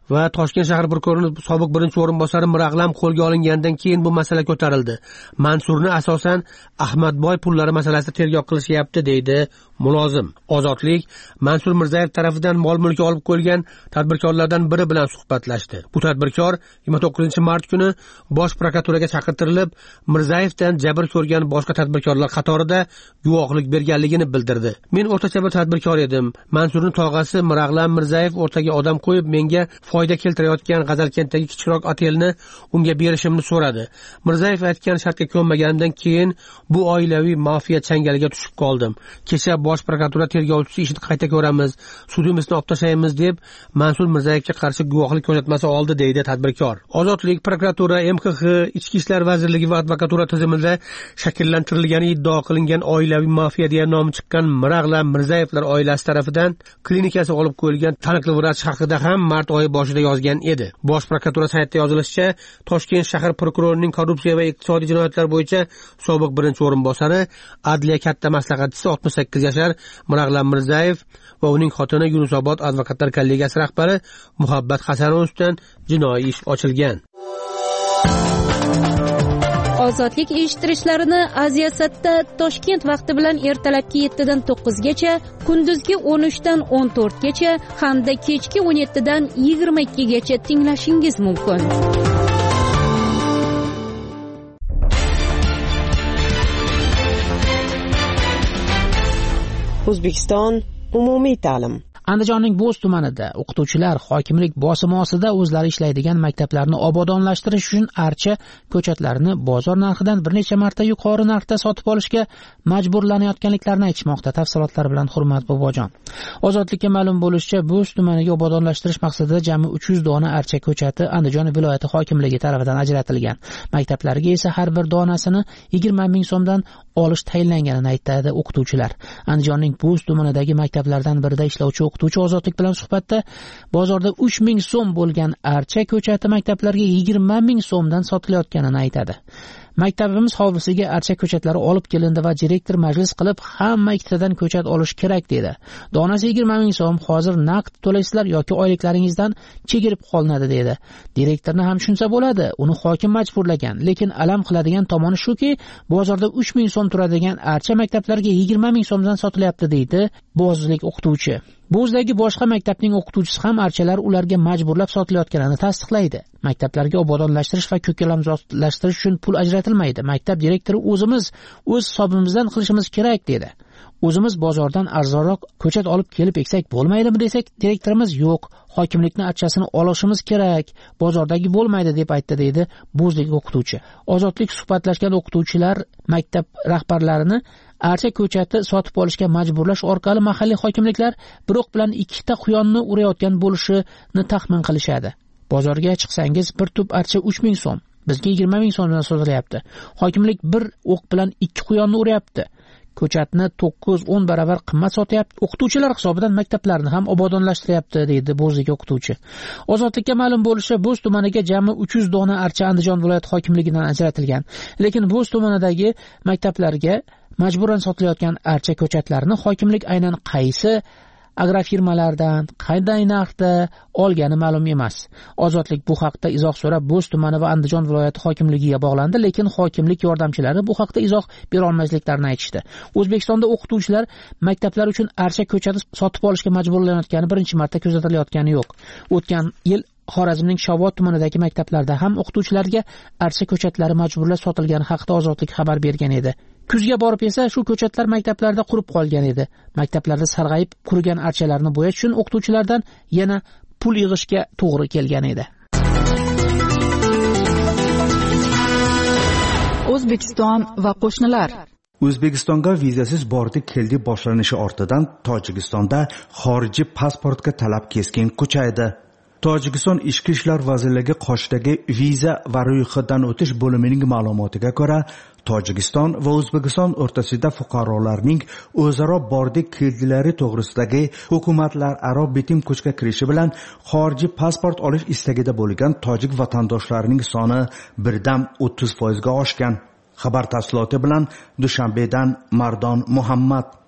[SPEAKER 12] va Toshkent shahar prokurorining sobiq birinchi o'rinbosari Mirag'lam qo'lga olingandan keyin bu masala ko'tarildi. Mansurni asosan Ahmadboy pullari masalasida tergov qilishyapti, deydi mulozim. Ozodlik Mansur Mirzayev tarafidan mol-mulk olib qo'yilgan tadbirkorlardan biri bilan suhbatlashdi. Bu tadbirkor 29-mart kuni bosh prokuraturaga chaqirtirilib, Mirzayevdan jabr ko'rgan boshqa tadbirkorlar qatorida guvohlik berganligini bildirdi. Men o'rtacha bir tadbirkor edim. Mansurning tog'asi Mirag'lam Mirzayev o'rtaga odam qo'yib, menga foyda keltirayotgan G'azalkenddagi kichikroq otelni unga berishimni so'radi. Mirzayev aytgan shartga ko'nmagandan keyin bu oilaviy mafiya changaliga tushib qoldim. Kecha bosh prokuratura tergovchisi ishni qayta ko'ramiz, sudimizni olib tashlaymiz deb Mansur Mirzayevga qarshi guvohlik ko'rsatmasi oldi, deydi tadbirkor. Ozodlik prokuratura, MXX, Ichki ishlar vazirligi va advokatura tizimida shakllantirilgani iddao qilingan oilaviy mafiya deya nomi chiqqan Mirag'lam Mirzayevlar oilasi tarafidan klinikasi olib qo'yilgan taniqli vrach haqida ham mart oyi boshida yozgan edi. Bosh prokuratura saytida yozilishicha, Toshkent shahar prokurorining korrupsiya va iqtisodiy jinoyatlar bo'yicha sobiq birinchi o'rinbosari, adliya katta maslahatchisi 68 yashar Mirag'lam Mirzayev va uning xotini Yunusobod advokatlar kollegiyasi rahbari Muhabbat Hasanovdan jinoiy ish ochilgan.
[SPEAKER 13] Ozodlik eshittirishlarini Aziyasatda Toshkent vaqti bilan ertalabki 7 dan 9 gacha, kunduzgi 13 dan 14 gacha hamda kechki 17 dan 22 gacha tinglashingiz mumkin.
[SPEAKER 5] O'zbekiston umumiy ta'lim.
[SPEAKER 6] Andijonning Bo'z tumanida o'qituvchilar hokimlik bosimi ostida o'zlari ishlaydigan maktablarni obodonlashtirish uchun archa ko'chatlarini bozor narxidan bir necha marta yuqori narxda sotib olishga majburlanayotganliklarini aytishmoqda. Tafsilotlar bilan Hurmat Bobojon. Ozodlikka ma'lum bo'lishicha, Bo'z tumaniga obodonlashtirish maqsadida jami 300 dona archa ko'chati Andijon viloyati hokimligi tomonidan ajratilgan. Maktablarga esa har bir donasini 20 ming so'mdan olish tayinlanganini aytadi o'qituvchilar. Andijonning Bo'z tumanidagi maktablardan birida ishlovchi o'qituvchi Ozodlik bilan suhbatda bozorda 3 ming so'm bo'lgan archa ko'chati maktablarga 20 ming so'mdan sotilayotganini aytadi. Maktabimiz hovlisiga archa ko'chatlari olib kelindi va direktor majlis qilib hamma ikkitadan ko'chat olish kerak dedi. Donasi 20 ming so'm, hozir naqd to'laysizlar yoki oyliklaringizdan chegirib qolinadi dedi. Direktorni ham tushunsa bo'ladi, uni hokim majburlagan, lekin alam qiladigan tomoni shuki, bozorda 3 ming so'm turadigan archa maktablarga 20 ming so'mdan sotilyapti deydi bo'zlik o'qituvchi. Bo'zdagi boshqa maktabning o'qituvchisi ham archalar ularga majburlab sotilayotganini tasdiqlaydi. Maktablarga obodonlashtirish va ko'kalamzodlashtirish uchun pul ajratilmaydi. Maktab direktori o'z hisobimizdan qilishimiz kerak dedi. O'zimiz bozordan arzonroq ko'chat olib kelib eksak bo'lmaydimi desak, direktorimiz yo'q, hokimlikning archasini olishimiz kerak, bozordagi bo'lmaydi deb aytdi deydi bo'zdagi o'qituvchi. Ozodlik suhbatlashgan o'qituvchilar maktab rahbarlarini archa ko'chati sotib olishga majburlash orqali mahalliy hokimliklar bir o'q bilan ikkita quyonni urayotgan bo'lishini taxmin qilishadi. Bozorga chiqsangiz bir tub archa 3 ming so'm, bizga 20 ming so'mdan sotilyapti. Hokimlik bir o'q bilan 2 quyonni uryapti. Ko'chatni 9-10 baravar qimmat sotyapti. O'qituvchilar hisobidan maktablarni ham obodonlashtiryapti deydi bo'zdagi o'qituvchi. Ozodlikka ma'lum bo'lishicha, Bo'z tumaniga jami 300 dona archa Andijon viloyati hokimligidan ajratilgan. Lekin Bo'z tumanidagi maktablarga majburan sotilayotgan archa ko'chatlarini hokimlik aynan qaysi agrofirmalardan qanday narxda olgani ma'lum emas. Ozodlik bu haqda izoh so'rab Bo'z tumani va Andijon viloyati hokimligiga bog'landi, lekin hokimlik yordamchilari bu haqda izoh bera olmasliklarini aytishdi. O'zbekistonda o'qituvchilar maktablar uchun archa ko'chati sotib olishga majburlanayotgani birinchi marta kuzatilayotgani yo'q. O'tgan yil Xorazmning Shovot tumanidagi maktablarda ham o'qituvchilarga archa ko'chatlari majburlab sotilgani haqida Ozodlik xabar bergan edi. Kuzga borib esa shu ko'chatlar maktablarda qurib qolgan edi. Maktablarda sarg'ayib qurigan archalarni bo'yash uchun o'qituvchilardan yana pul yig'ishga to'g'ri kelgan edi.
[SPEAKER 1] O'zbekiston va qo'shnilar.
[SPEAKER 14] O'zbekistonga vizasiz bordi keldi boshlanishi ortidan Tojikistonda xorijiy pasportga talab keskin kuchaydi. Tojikiston Ichki ishlar vazirligi qoshidagi viza va ro'yxatdan o'tish bo'limining ma'lumotiga ko'ra, Tojikiston va O'zbekiston o'rtasida fuqarolarning o'zaro bordi keldilari to'g'risidagi hukumatlararo bitim kuchga kirishi bilan xorijiy pasport olish istagida bo'lgan tojik vatandoshlarining soni birdan 30% ga oshgan. Xabar tafsiloti bilan Dushanbedan Mardon Muhammad.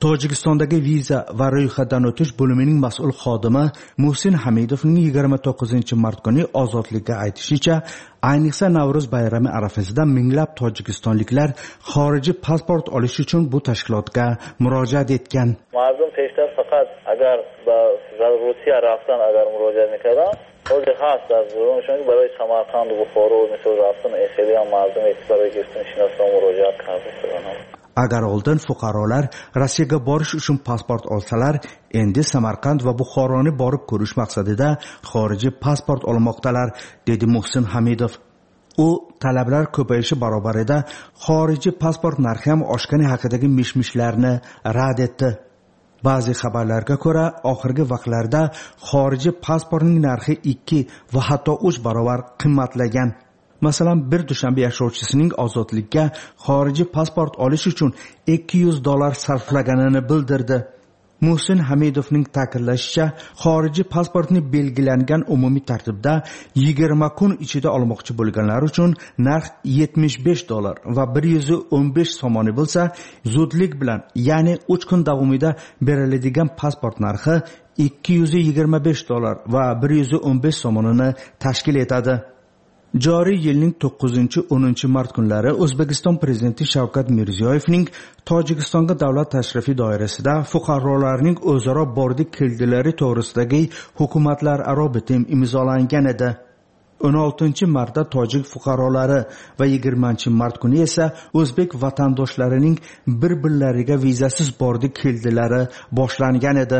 [SPEAKER 14] Tojikistondagi viza va ro'yxatdan o'tish bo'limining mas'ul xodimi Muhsin Hamidovning 29-mart kuni ozodlikka aytishicha, ayniqsa Navro'z bayrami arafasida minglab tojikistonliklar xorijiy pasport olish uchun bu tashkilotga murojaat etgan.
[SPEAKER 15] Mardum peşter fakat agar ba Rusiya raftan agar murojaat miqadan o'zi xas az chunki برای Samarqand و Buxoro misol raftan eseli ham mardum e'tiborga kirsin shinasdan murojaat qilgan.
[SPEAKER 14] Agar oldin fuqarolar Rossiyaga borish uchun pasport olsalar, endi Samarqand va Buxoroni borib ko'rish maqsadida xorijiy pasport olmoqdalar, dedi Muhsin Hamidov. U talablar ko'payishi barobarida xorijiy pasport narxi ham oshgani haqidagi mishmishlarni rad etdi. Ba'zi xabarlarga ko'ra, oxirgi vaqtlarda xorijiy pasportning narxi 2 va hatto 3 barobar qimmatlagan. Masalan, bir Dushanbe yashovchisining ozodlikka xorijiy pasport olish uchun $200 sarflaganini bildirdi. Muhsin Hamidovning ta'kidlashicha, xorijiy pasportni belgilangan umumiy tartibda 20 kun ichida olmoqchi bo'lganlar uchun narx $75 va 115 somoni bo'lsa, zudlik bilan, ya'ni 3 kun davomida beriladigan pasport narxi $225 va 115 somonini tashkil etadi. Joriy yilning 9-10 mart kunlari O'zbekiston prezidenti Shavkat Mirziyoyevning Tojikistonga davlat tashrifi doirasida fuqarolarning o'zaro bordi-keldilari to'g'risidagi hukumatlararo bitim imzolangan edi. 16-martda tojik fuqarolari va 20-mart kuni esa o'zbek vatandoshlarining bir-birlariga vizasiz bordi-keldilari boshlangan edi.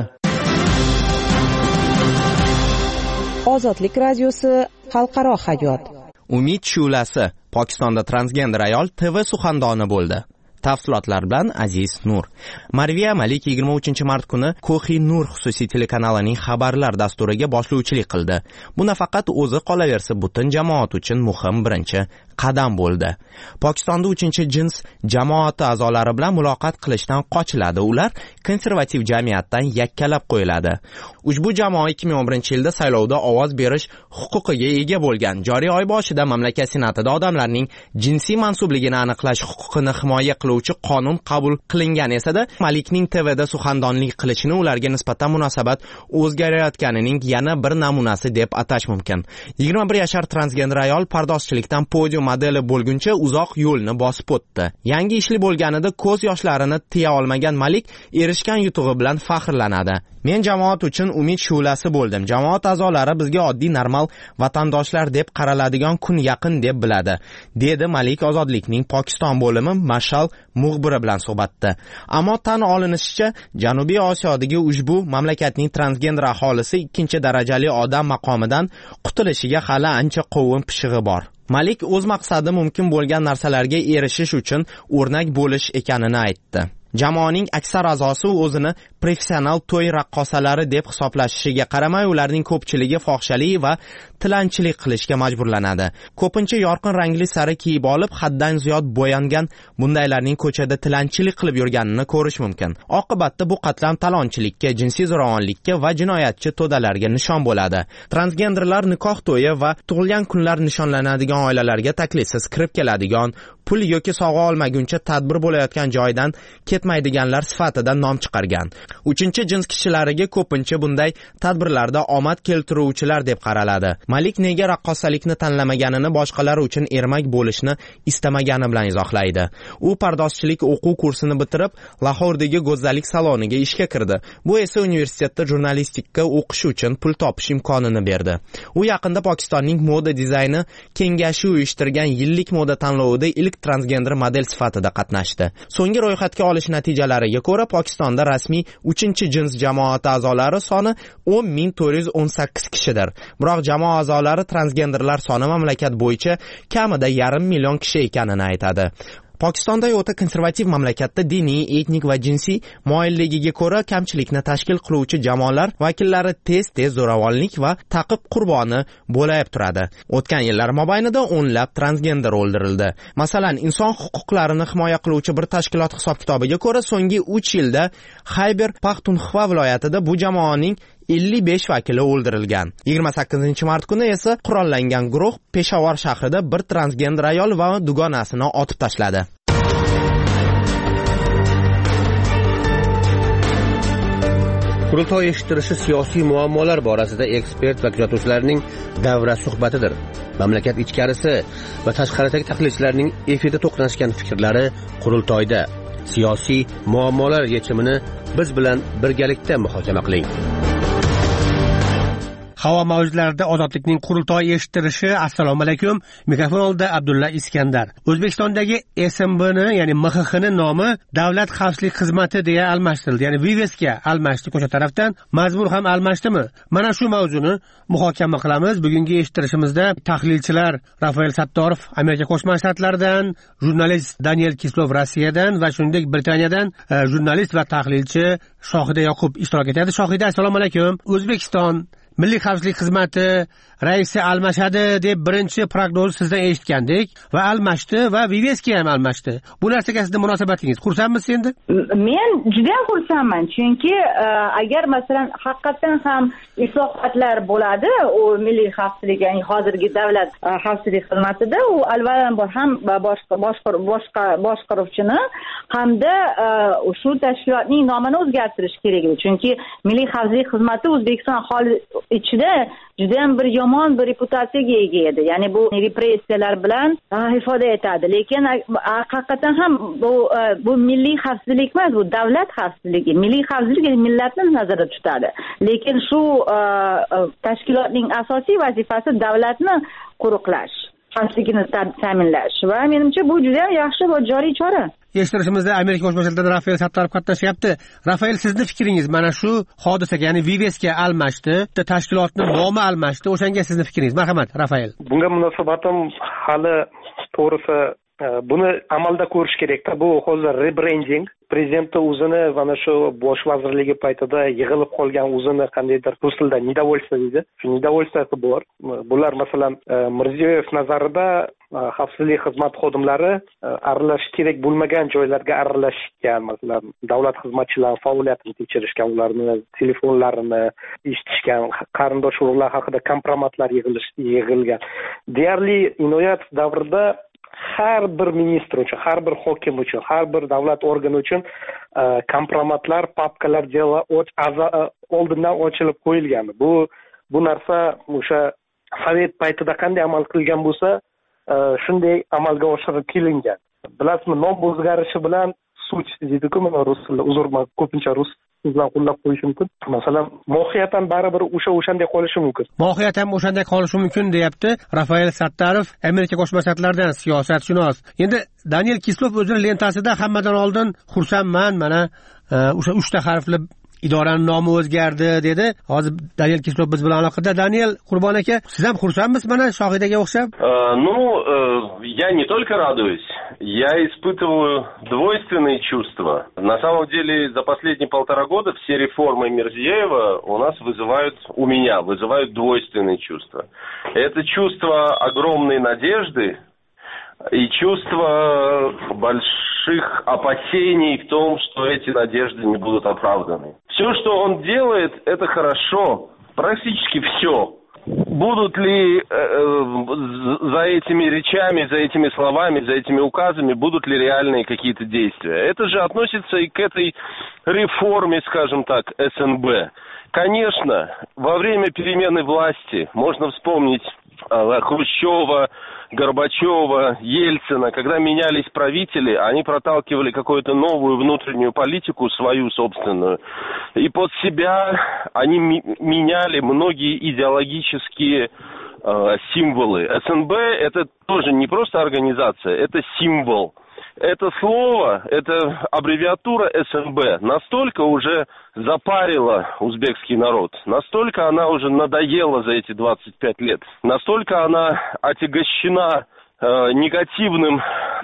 [SPEAKER 5] Ozodlik radiosi xalqaro hayot.
[SPEAKER 16] Umid Shu'lasi Pokistonda transgender ayol TV suxandoni bo'ldi. Tafsilotlar bilan Aziz Nur. Marviya Malik 23-mart kuni Kohi Nur xususiy telekanalining xabarlar dasturiga boshlovchilik qildi. Bu nafaqat o'zi qolaversa butun jamoat uchun muhim birinchi qadam bo'ldi. Pokistonda 3-jins jamoati a'zolari bilan muloqot qilishdan qochiladi. Ular konservativ jamiyatdan yakkalab qo'yiladi. Ushbu jamoa 2011-yilda saylovda ovoz berish huquqiga ega bo'lgan. Joriy oy boshida mamlakat senatida odamlarning jinsiy mansubligini aniqlash huquqini himoya qiluvchi qonun qabul qilingan esa-da, Malikning TVda suxandonlik qilishini ularga nisbatan munosabat o'zgarayotganining yana bir namunasi deb atash mumkin. 21 yashar transgender ayol pardozchilikdan podium modeli bo'lguncha uzoq yo'lni bosib o'tdi. Yangi ishli bo'lganida ko'z yoshlarini tiya olmagan Malik erishgan yutug'i bilan faxrlanadi. Men jamoat uchun umid shu'lasi bo'ldim. Jamoat a'zolari bizga oddiy normal vatandoshlar deb qaraladigan kun yaqin deb biladi, dedi Malik ozodlikning Pokiston bo'limi Mashal muxbiri bilan suhbatda. Ammo tan olinishicha, Janubiy Osiyodagi ushbu mamlakatning transgender aholisi ikkinchi darajali odam maqomidan qutulishiga hali ancha qovun pishig'i bor. Malik o'z maqsadi mumkin bo'lgan narsalarga erishish uchun o'rnak bo'lish ekanini aytdi. Jamoaning aksar a'zosi o'zini professional to'y raqqosalari deb hisoblashishiga qaramay, ularning ko'pchiligi fohishalik va tilanchilik qilishga majburlanadi. Ko'pincha yorqin rangli sari kiyib olib, haddan ziyod bo'yangan bundaylarning ko'chada tilanchilik qilib yurganini ko'rish mumkin. Oqibatda bu qatlam talonchilikka, jinsiy zo'ravonlikka va jinoyatchi to'dalarga nishon bo'ladi. Transgenderlar nikoh to'yi va tug'ilgan kunlar nishonlanadigan oilalarga taklifsiz kirib keladigan, pul yoki sovg'a olmaguncha tadbir bo'layotgan joydan ketmaydiganlar sifatida nom chiqargan. 3-jins kishilariga ko'pincha bunday tadbirlarda omad keltiruvchilar deb qaraladi. Malik nega raqqosalikni tanlamaganini boshqalar uchun ermak bo'lishni istamagani bilan izohlaydi. U pardozchilik o'quv kursini bitirib, Lahordagi go'zallik saloniga ishga kirdi. Bu esa universitetda jurnalistika o'qish uchun pul topish imkonini berdi. U yaqinda Pokistonning moda dizayni kengashi uyushtirgan yillik moda tanlovida ilk transgender model sifatida qatnashdi. So'nggi ro'yxatga olish natijalariga ko'ra, Pokistonda rasmiy 3-jins jamoati a'zolari soni 10,418 kishidir. Biroq jamoa a'zolari transgenderlar soni mamlakat bo'yicha kamida 500 million kishi ekanini aytadi. Pokistonda o'ta konservativ mamlakatda diniy, etnik va jinsiy moyilligiga ko'ra kamchilikni tashkil qiluvchi jamoalar vakillari tez-tez zo'ravonlik va ta'qib qurboni bo'lib turadi. O'tgan yillar mobaynida o'nlab transgender o'ldirildi. Masalan, inson huquqlarini himoya qiluvchi bir tashkilot hisob-kitobiga ko'ra, so'nggi 3 yilda Xayber Paxtunxva viloyatida bu jamoaning 55 vakili o'ldirilgan. 28-mart kuni esa qurollangan guruh Peshawar shahrida bir transgender ayol va dugonasini otib tashladi.
[SPEAKER 12] Qurultoy eshittirishi siyosiy muammolar borasida ekspert va kuzatuvchilarning davra suhbatidir. Mamlakat ichkarisi va tashqaridagi tahlilchilarning efirda to'qnashgan fikrlari qurultoyda. Siyosiy muammolar yechimini biz bilan birgalikda muhokama qiling. Havo mavjlarida ozodlikning qurultoy eshittirishi. Assalomu alaykum. Mikrofon oldida Abdulla Iskandar. O'zbekistondagi SMBni, ya'ni MXXni nomi Davlat xavfsizlik xizmati deya almashtirildi. Ya'ni VIVESga almashdi ko'cha tarafdan. Mazmun ham almashdimi? Mana shu mavzuni muhokama qilamiz. Bugungi eshittirishimizda tahlilchilar Rafael Sattorov Amerika Qo'shma Shtatlaridan, jurnalist Daniel Kislov Rossiyadan va shuningdek Britaniyadan jurnalist va tahlilchi Shohida Yoqub ishtirok etadi. Shohida, assalomu alaykum. O'zbekiston Milliy xavfsizlik xizmati raisi almashadi deb birinchi prognoz sizdan eshitgandik va almashdi va VIVESga ham almashdi. Bu narsaga sizning munosabatingiz? Xursandmisiz endi?
[SPEAKER 17] Men juda ham xursandman, chunki agar masalan haqiqatan ham islohotlar bo'ladi, u milliy xavfsizlik, ya'ni hozirgi davlat xavfsizlik xizmatida u avvalambor ham boshqaruvchini hamda shu tashkilotning nomini o'zgartirish kerak edi. Chunki milliy xavfsizlik xizmati O'zbekiston aholi ichida juda ham bir yomon bir reputatsiyaga ega edi. Ya'ni bu repressiyalar bilan ifoda etadi. Lekin haqiqatan ham bu milliy xavfsizlik emas, bu davlat xavfsizligi. Milliy xavfsizlik millatni nazarda tutadi. Lekin shu tashkilotning asosiy vazifasi davlatni qo'riqlash, xavfsizligini ta'minlash va menimcha bu juda ham yaxshi va joriy chora.
[SPEAKER 12] Eshittirishimizda Amerika Qo'shma Shtatlaridan Rafael Sattorov qatnashyapti. Rafael, sizni fikringiz mana shu hodisaga, ya'ni VIVESga almashdi, tashkilotning nomi almashdi. O'shanga sizni fikringiz? Marhamat, Rafael.
[SPEAKER 18] Bunga munosabatim hali to'g'risi buni amalda ko'rish kerak-da. Bu hozir rebranding. Prezident o'zini mana shu bosh vazirligi paytida yig'ilib qolgan o'zini qandaydir rus tilida недовольство deydi. Shu недовольствоsi bor. Bular masalan Mirziyoyev nazarida xavfsizlik xizmat xodimlari aralashish kerak bo'lmagan joylarga aralashgan, masalan davlat xizmatchilari faoliyatini tekshirishgan, ularni telefonlarini eshitishgan, qarindosh urug'lar haqida kompromatlar yig'ilgan. Deyarli inoyat davrida har bir ministr uchun, har bir hokim uchun, har bir davlat organi uchun kompromatlar, papkalar oldindan ochilib qo'yilgan. Bu narsa o'sha sovet paytida qanday amal qilgan bo'lsa, shunday amalga oshirib kelingan. Bilasizmi, nom o'zgarishi bilan sut deydi-ku, mana rus tilida, uzrman ko'pincha rus bilan qo'llab qo'yish mumkin. Masalan, mohiyatan baribir o'shanday qolishi mumkin.
[SPEAKER 12] Mohiyatan o'shanday qolishi mumkin deyapti Rafael Sattorov, Amerika Qo'shma Shtatlaridan siyosatshunos. Endi Daniel Kislov o'zining lentasida hammadan oldin xursandman, mana o'sha 3 ta harfli idoraning nomi o'zgardi dedi. Hozir Daniel Kislov biz bilan aloqada. Daniel, Qurbon aka, siz ham xursandmisiz mana Shohidaga o'xshab?
[SPEAKER 19] Я не только радуюсь, я испытываю двойственные чувства. На самом деле, за последние 1,5 года все реформы Мирзиеева у меня вызывают двойственные чувства. Это чувство огромной надежды и чувство больших опасений в том, что эти надежды не будут оправданы. Все, что он делает, это хорошо, практически все. Будут ли за этими речами, за этими словами, за этими указами, будут ли реальные какие-то действия? Это же относится и к этой реформе, скажем так, СНБ. Конечно, во время перемены власти можно вспомнить Хрущева, Горбачева, Ельцина, когда менялись правители, они проталкивали какую-то новую внутреннюю политику, свою собственную, и под себя они меняли многие идеологические символы. СНБ – это тоже не просто организация, это символ. Это слово, эта аббревиатура СНБ настолько уже запарила узбекский народ, настолько она уже надоела за эти 25 лет, настолько она отягощена негативным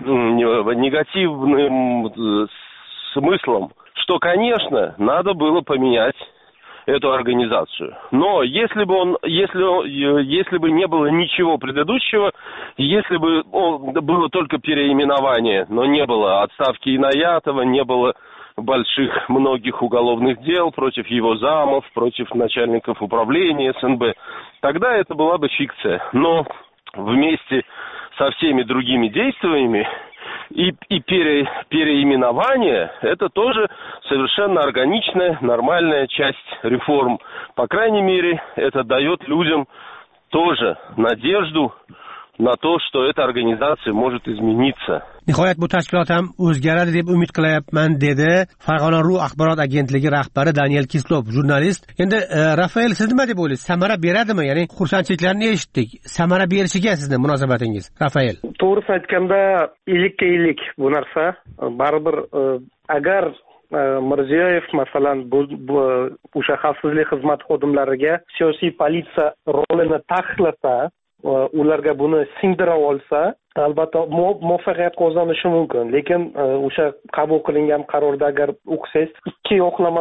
[SPEAKER 19] смыслом, что, конечно, надо было поменять эту организацию. Но если бы не было ничего предыдущего, если бы было только переименование, но не было отставки Инаятова, не было больших многих уголовных дел против его замов, против начальников управления СНБ, тогда это была бы фикция. Но вместе со всеми другими действиями И переименование – это тоже совершенно органичная, нормальная часть реформ. По крайней мере, это дает людям тоже надежду на то, что эта организация может измениться.
[SPEAKER 12] nihoyat bu tashkilot ham o'zgaradi deb umid qilyapman, dedi Farg'ona.ru axborot agentligi rahbari Daniel Kislov, jurnalist. Endi Rafael, siz nima deb o'ylaysiz? Samara beradimi? Ya'ni xursandchiliklarni eshitdik. Samara berishiga sizni munosabatingiz, Rafael?
[SPEAKER 18] To'g'risi aytganda, ilikka ilik bu narsa. Baribir agar Mirziyoyev masalan bu o'sha xavfsizlik xizmati xodimlariga siyosiy politsiya rolini taqiqlasa, ularga buni singdira olsa, albatta muvaffaqiyat qozonishi mumkin. Lekin o'sha qabul qilingan qarorda agar o'qisangiz, ikki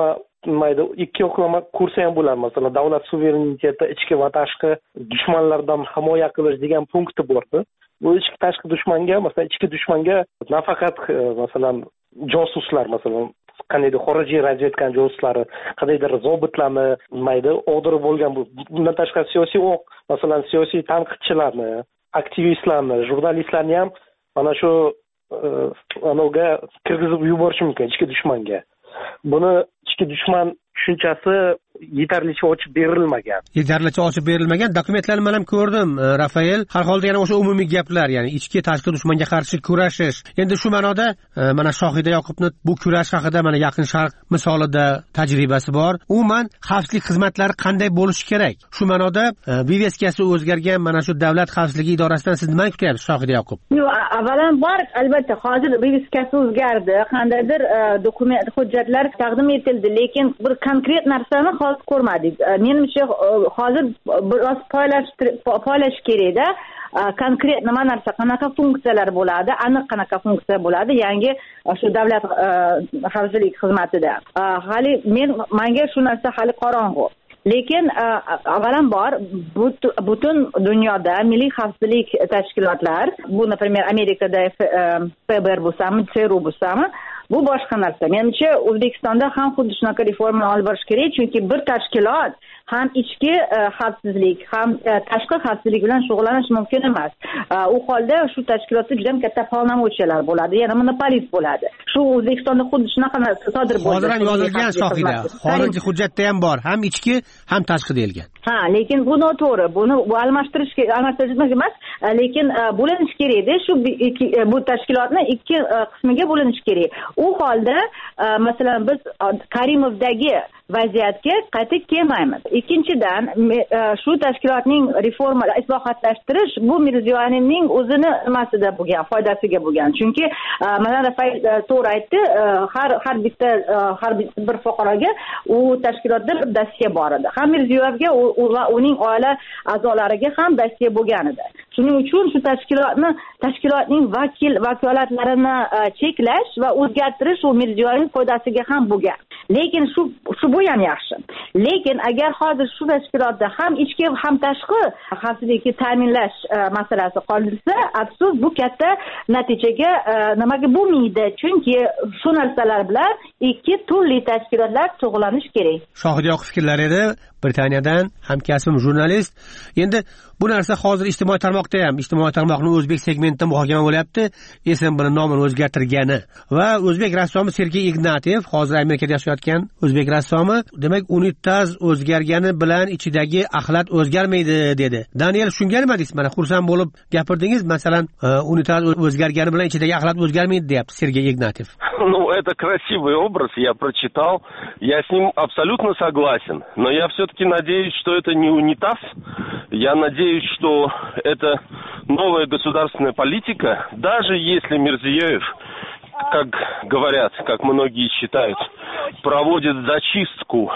[SPEAKER 18] yoqlama kursi ham bo'ladi. Masalan, davlat suvereniteti, ichki va tashqi dushmanlardan himoya qilish degan punkti bordi. Bu ichki tashqi dushmanga, masalan, ichki dushmanga nafaqat masalan josuslar, masalan qandaydir xorijiy razvedka josuslari, qandaydir zobitlarni o'ldirib bo'lgan, bundan tashqari siyosiy masalan siyosiy tanqidchilarni, aktivistlarni, jurnalistlarni ham mana shu anoga kirgizib yuborish mumkin, ichki dushmanga. Buni ichki dushman tushunchasi yetarlicha ochib berilmagan. Dokumentlarni men ham ko'rdim, Rafael. Har holda yana o'sha umumiy gaplar, ya'ni ichki tashqi dushmanga qarshi kurashish. Endi shu ma'noda mana Shohida Yoqubni bu kurash haqida mana Yaqin Sharq misolida tajribasi bor. Umuman xavfsizlik xizmatlari qanday bo'lishi kerak? Shu ma'noda viveskasi o'zgargan mana shu davlat xavfsizligi idorasidan siz nima kutyapsiz, Shohida Yoqub?
[SPEAKER 17] Yo'q, avvalambor albatta hozir viveskasi o'zgardi, qandaydir dokument, hujjatlar taqdim etildi, lekin bir konkret narsani hozir ko'rmadik. Menimcha hozir biroz poylash kerak-da. Konkret nima narsa, qanaqa funksiyalar bo'ladi, aniq qanaqa funksiya bo'ladi yangi shu davlat xavfsizlik xizmatida. Hali menga shu narsa hali qorong'u. Lekin avvalambor butun dunyoda milliy xavfsizlik tashkilotlar, bu например Amerikada FBR bo'lsami, CRU bo'lsami, bu boshqa narsa. Menimcha O'zbekistonda ham xuddi shunaqa reforma olib borish kerak, chunki bir tashkilot ham ichki xavfsizlik, ham tashqi xavfsizlik bilan shug'ullanish mumkin emas. U holda shu tashkilotda juda ham katta polnomochiyalar bo'ladi, yana monopolist bo'ladi. Shu O'zbekistonda xuddi shunaqa sodir bo'ldi.
[SPEAKER 12] Hozir ham yozilgan Shohida, xorijiy hujjatda ham bor, ham ichki, ham tashqi deyilgan.
[SPEAKER 17] Lekin bu noto'g'ri. Buni almashtirish emas, lekin bo'linish kerak-da. Shu bu tashkilotni ikki qismiga bo'linish kerak. U holda masalan biz Karimovdagi vaziyatga qaytib kelmaymiz. Ikkinchidan, shu tashkilotning reforma, islohotlashtirish bu Mirziyoyevning o'zini nimasida bo'lgan, foydasiga bo'lgan. Chunki mana Rafael to'g'ri aytdi, har bir fuqaroga u tashkilotda bir dastya bor edi. Ham Mirziyoyevga va uning oila a'zolariga ham dastya bo'lgan edi. Shuning uchun shu tashkilotning vakolatlarini cheklash va o'zgartirish u Mirziyoyevning foydasiga ham bo'lgan. Lekin shu bu ham yaxshi. Lekin agar hozir shu tashkilotda ham ichki ham tashqi xavfsizlikni ta'minlash masalasi qoldirsa, afsus, bu katta natijaga nimaga bo'lmaydi. Chunki shu narsalar bilan ikki turli tashkilotlar shug'ullanish kerak.
[SPEAKER 12] Shohida Yoqub fikrlari edi. Britaniyadan hamkasbim jurnalist. Endi bu narsa hozir ijtimoiy tarmoqning o'zbek segmentida muhokama bo'lyapti. SMBning nomini o'zgartirgani va o'zbek rassomi Sergey Ignatiev, hozir Amerikada yashayotgan o'zbek rassomi, demak, unitaz o'zgargani bilan ichidagi axlat o'zgarmaydi dedi. Daniel, shunga nima deysiz? Mana xursand bo'lib gapirdingiz, masalan, unitaz o'zgargani bilan ichidagi axlat o'zgarmaydi deyapti Sergey Ignatiev.
[SPEAKER 19] Ну, это красивый образ, я прочитал. Я с ним абсолютно согласен. Но я все-таки надеюсь, что это не унитаз. Я надеюсь, что это новая государственная политика. Даже если Мирзиёев, как говорят, как многие считают, проводит зачистку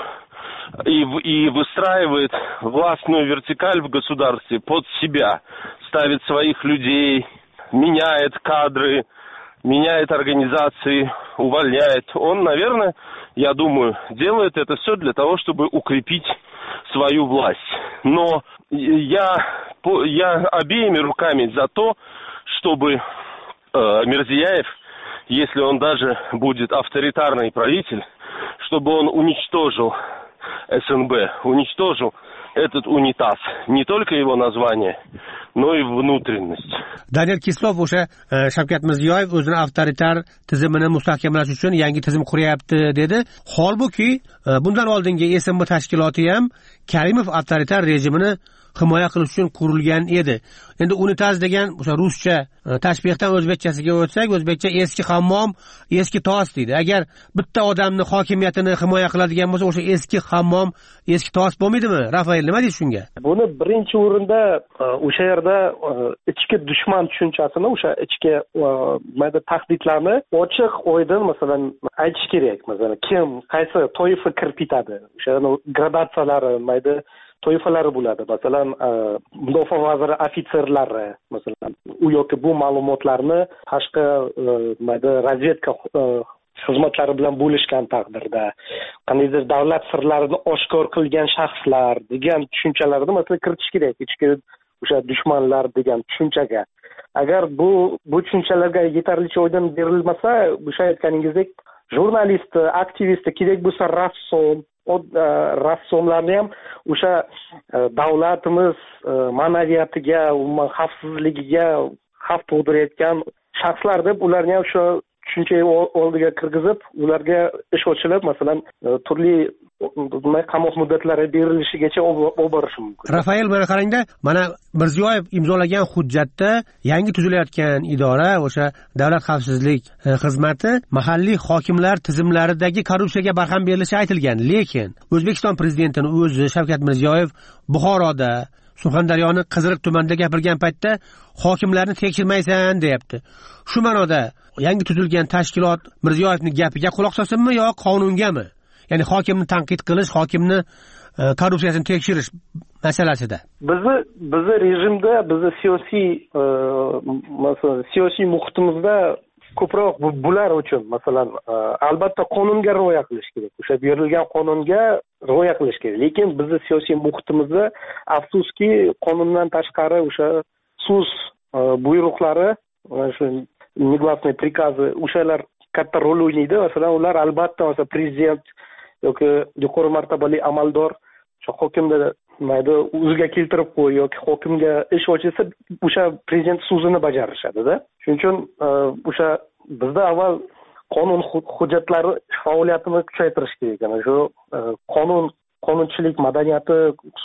[SPEAKER 19] и выстраивает властную вертикаль в государстве под себя, ставит своих людей, меняет кадры, меняет организации, увольняет. Он, наверное, я думаю, делает это все для того, чтобы укрепить свою власть. Но я обеими руками за то, чтобы Мирзияев, если он даже будет авторитарный правитель, чтобы он уничтожил СНБ, уничтожил этот унитаз. Не только его название, но и внутренность.
[SPEAKER 12] Daniel Kislov o'sha Shavkat Mirziyoyev o'zini avtoritar tizimini mustahkamlash uchun yangi tizim quryapti dedi. Holbuki bundan oldingi SMB tashkiloti ham Karimov avtoritar rejimini himoya qilish uchun qurilgan edi. Endi unitaz degan o'sha ruscha tashbihdan o'zbekchasiga o'tsak, o'zbekcha eski hammom, eski tos deydi. Agar bitta odamni hokimiyatini himoya qiladigan bo'lsa, o'sha eski hammom, eski tos bo'lmaydimi? Rafael, nima deysiz shunga?
[SPEAKER 18] Buni birinchi o'rinda o'sha yerda ichki dushman tushunchasini, o'sha ichki mayda tahdidlarni ochiq oydin masalan aytish kerak. Masalan, kim qaysi toifa kirib ketadi? O'sha gradatsiyalari mayda toifalari bo'ladi. Masalan, mudofaa vaziri ofitserlari, masalan, u yoki bu ma'lumotlarni tashqi mayda razvedka xizmatlari bilan bo'lishgan taqdirda, qandaydir davlat sirlarini oshkor qilgan shaxslar degan tushunchalarni masalan kiritish kerak. Ichki o'sha dushmanlar degan tushunchaga. Agar bu tushunchalarga yetarlicha oydin berilmasa, o'sha aytganingizdek, jurnalist, aktivist, kerak bo'lsa rassomlarni ham o'sha davlatimiz ma'naviyatiga, umuman xavfsizligiga xavf tug'dirayotgan shaxslar deb ularni ham shu tushuncha oldiga kirgizib, ularga ish ochilib, masalan, turli qamoq muddatlari berilishigacha olib borish mumkin.
[SPEAKER 12] Rafael, mana qarangda, mana Mirziyoyev imzolagan hujjatda yangi tuzilayotgan idora, o'sha davlat xavfsizlik xizmati mahalliy hokimlar tizimlaridagi korrupsiyaga barham berilishi aytilgan. Lekin O'zbekiston prezidentining o'zi Shavkat Mirziyoyev Buxoroda Surxondaryoni Qiziriq tumanida gapirgan paytda hokimlarni tekshirmaysan deyapti. Shu ma'noda yangi tuzilgan tashkilot Mirziyoyevning gapiga quloq solsinmi yo qonungami? Ya'ni hokimni tanqid qilish, hokimni korrupsiyasini tekshirish masalasida.
[SPEAKER 18] Bizni rejimda, bizni siyosiy muhitimizda ko'proq bular uchun, masalan, albatta qonunga rioya qilish kerak. O'sha berilgan qonunga rioya qilish kerak. Lekin bizni siyosiy muhitimizda afsuski qonundan tashqari o'sha so'z buyruqlari, shu негласный приказы, o'shalar katta rol o'ynaydi. Masalan, ular albatta masalan prezident yoki yuqori martabali amaldor o'sha hokimni mayda o'ziga keltirib qo'y yoki hokimga ish ochilsa, o'sha prezident so'zini bajarishadi-da. Shuning uchun o'sha bizda avval qonun hujjatlari faoliyatini kuchaytirish kerak. Ya'ni shu qonunchilik madaniyati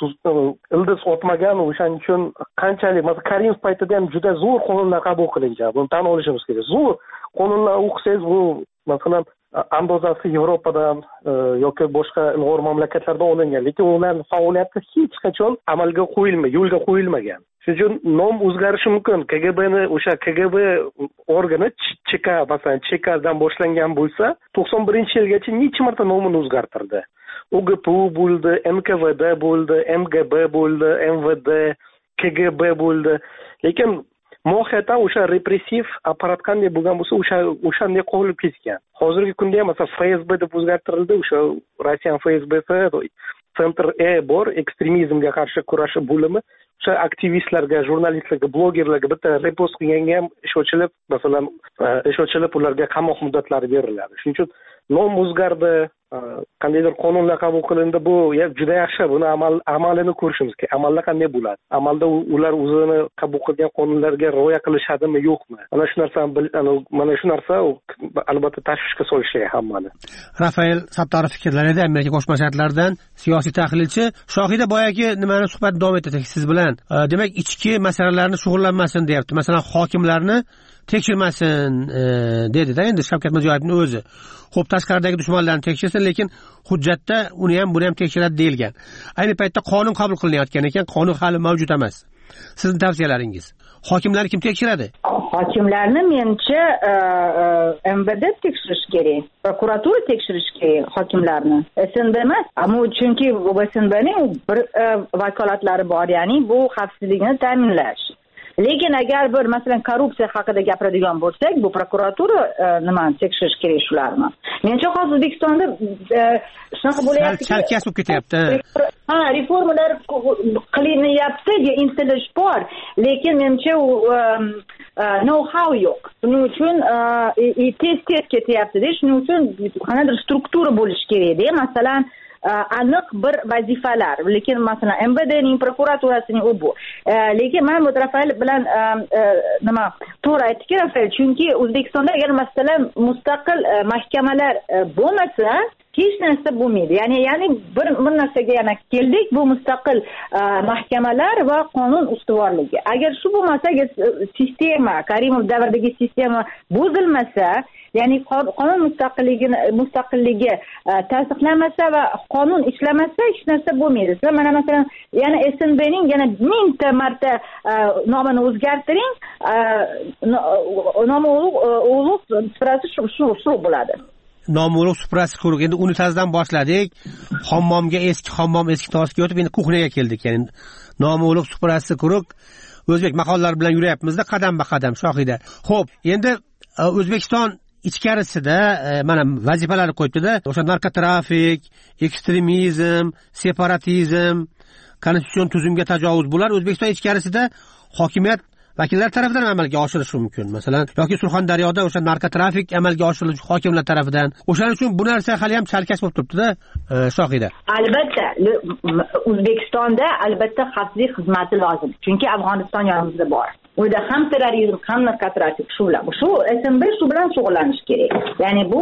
[SPEAKER 18] ildiz otmagan, o'shaning uchun qanchalik masalan Karimov paytida ham juda zo'r qonunlar qabul qilingan. Buni tan olishimiz kerak. Zo'r qonunlar o'qisangiz, bu masalan andozasi Yevropadan yoki boshqa ilg'or mamlakatlardan olingan, lekin ularning faoliyati hech qachon amalga qo'yilmagan, yo'lga qo'yilmagan. Shuning uchun nom o'zgarishi mumkin. KGBni o'sha KGB organi ЧК, masalan, ЧКdan boshlangan bo'lsa, 91-yilgacha necha marta nomini o'zgartirdi. OGPU bo'ldi, NKVD bo'ldi, MGB bo'ldi, MVD, KGB bo'ldi. Lekin mohiyatan o'sha repressiv apparat qanday bo'lgan bo'lsa, o'shanday qolib ketgan. Hozirgi kunda ham masalan FSB deb o'zgartirildi. O'sha Rossiya FSBsi Center bor, ekstremizmga qarshi kurashish bo'limi. O'sha aktivistlarga, jurnalistlarga, blogerlarga bitta repost qilganga ham ish ochilib, masalan, ish ochilib ularga qamoq muddatlari beriladi. Shuning uchun nom o'zgardi, qandaydir qonunlar qabul qilindi. Bu juda yaxshi. Buni amalini ko'rishimiz kerak. Amalda qanday bo'ladi? Amalda ular o'zini qabul qilgan qonunlarga rioya qilishadimi, yo'qmi? Mana shu narsa albatta tashvishga solishi hammani.
[SPEAKER 12] Rafael Sattorov fikrlarida Amerika Qo'shma Shtatlaridan siyosiy tahlilchi Shohida boyagi nimani suhbat davom ettirdik siz bilan. Demak, ichki masalalarni shug'ullanmasin deyapti. Masalan, hokimlarni tekshirmasin dedi-da endi Shavkat Mirziyoyevning o'zi. Xo'p, tashqaridagi dushmanlarni tekshirsin, lekin hujjatda uni ham buni ham tekshiradi deyilgan. Ayni paytda qonun qabul qilinayotgan ekan, qonun hali mavjud emas. Sizning tavsiyalaringiz? Hokimlarni kim tekshiradi?
[SPEAKER 17] Hokimlarni menimcha MVD tekshirish kerak, prokuratura tekshirish kerak hokimlarni. SNB emas. Ammo chunki bu SNBning bir vakolatlari bor, ya'ni bu xavfsizlikni ta'minlash. Lekin agar bir masalan korrupsiya haqida gapiradigan bo'lsak, bu prokuratura nimani tekshirish kerak shularni. Menimcha hozir O'zbekistonda shunaqa bo'layapti.
[SPEAKER 12] Chalkas bo'lib ketyapti.
[SPEAKER 17] Reformalar qilinyapti, intilish bor, lekin menimcha u know-how yo'q. Shuning uchun tez ketyapti-da. Shuning uchun qanaqadir struktura bo'lish kerak-da. Masalan, aniq bir vazifalar, lekin masalan MVDning prokuraturasining bu, lekin men bu Rafael bilan nima to'g'ri aytdiki Rafael, chunki O'zbekistonda agar masalan mustaqil mahkamalar bo'lmasa hech narsa bo'lmaydi. Ya'ni bir narsaga yana keldik, bu mustaqil mahkamalar va qonun ustuvorligi. Agar shu bo'lmasa, sistema, Karimov davridagi sistema buzilmasa, ya'ni qonun mustaqilligi tasdiqlanmasa va qonun ishlamasa, hech narsa bo'lmaydi. Sizlar mana masalan, yana SNBning yana 1000 marta nomini o'zgartiring, nomi ulug' suprasi shu bo'ladi.
[SPEAKER 12] Nomulug' suprasi quruq. Endi unitazidan boshladik. Eski hammom eski tosga o'tib, endi kuxniyaga keldik. Ya'ni nomulug' suprasi quruq o'zbek maqollari bilan yurayapmiz-da, qadam-ba-qadam Shohida. Xo'p, endi O'zbekiston ichkarisida mana vazifalarni qo'yibdi-da. O'sha narkotrafik, ekstremizm, separatizm, konstitutsion tuzumga tajovuz, bular O'zbekiston ichkarisida hokimiyat vakillar tomonidan amalga oshirilishi mumkin. Masalan, yoki Surxondaryoda o'sha narkotrafik amalga oshirilishi hokimlar tomonidan. O'shaning uchun bu narsa hali ham chalkash bo'lib turibdi-da, Shohida.
[SPEAKER 17] Albatta, O'zbekistonda albatta xavfsizlik xizmati lozim. Chunki Afg'oniston yonimizda bor. Uyda ham terrorizm, ham narkotrafik shu SNB shu bilan shug'ullanish kerak. Ya'ni bu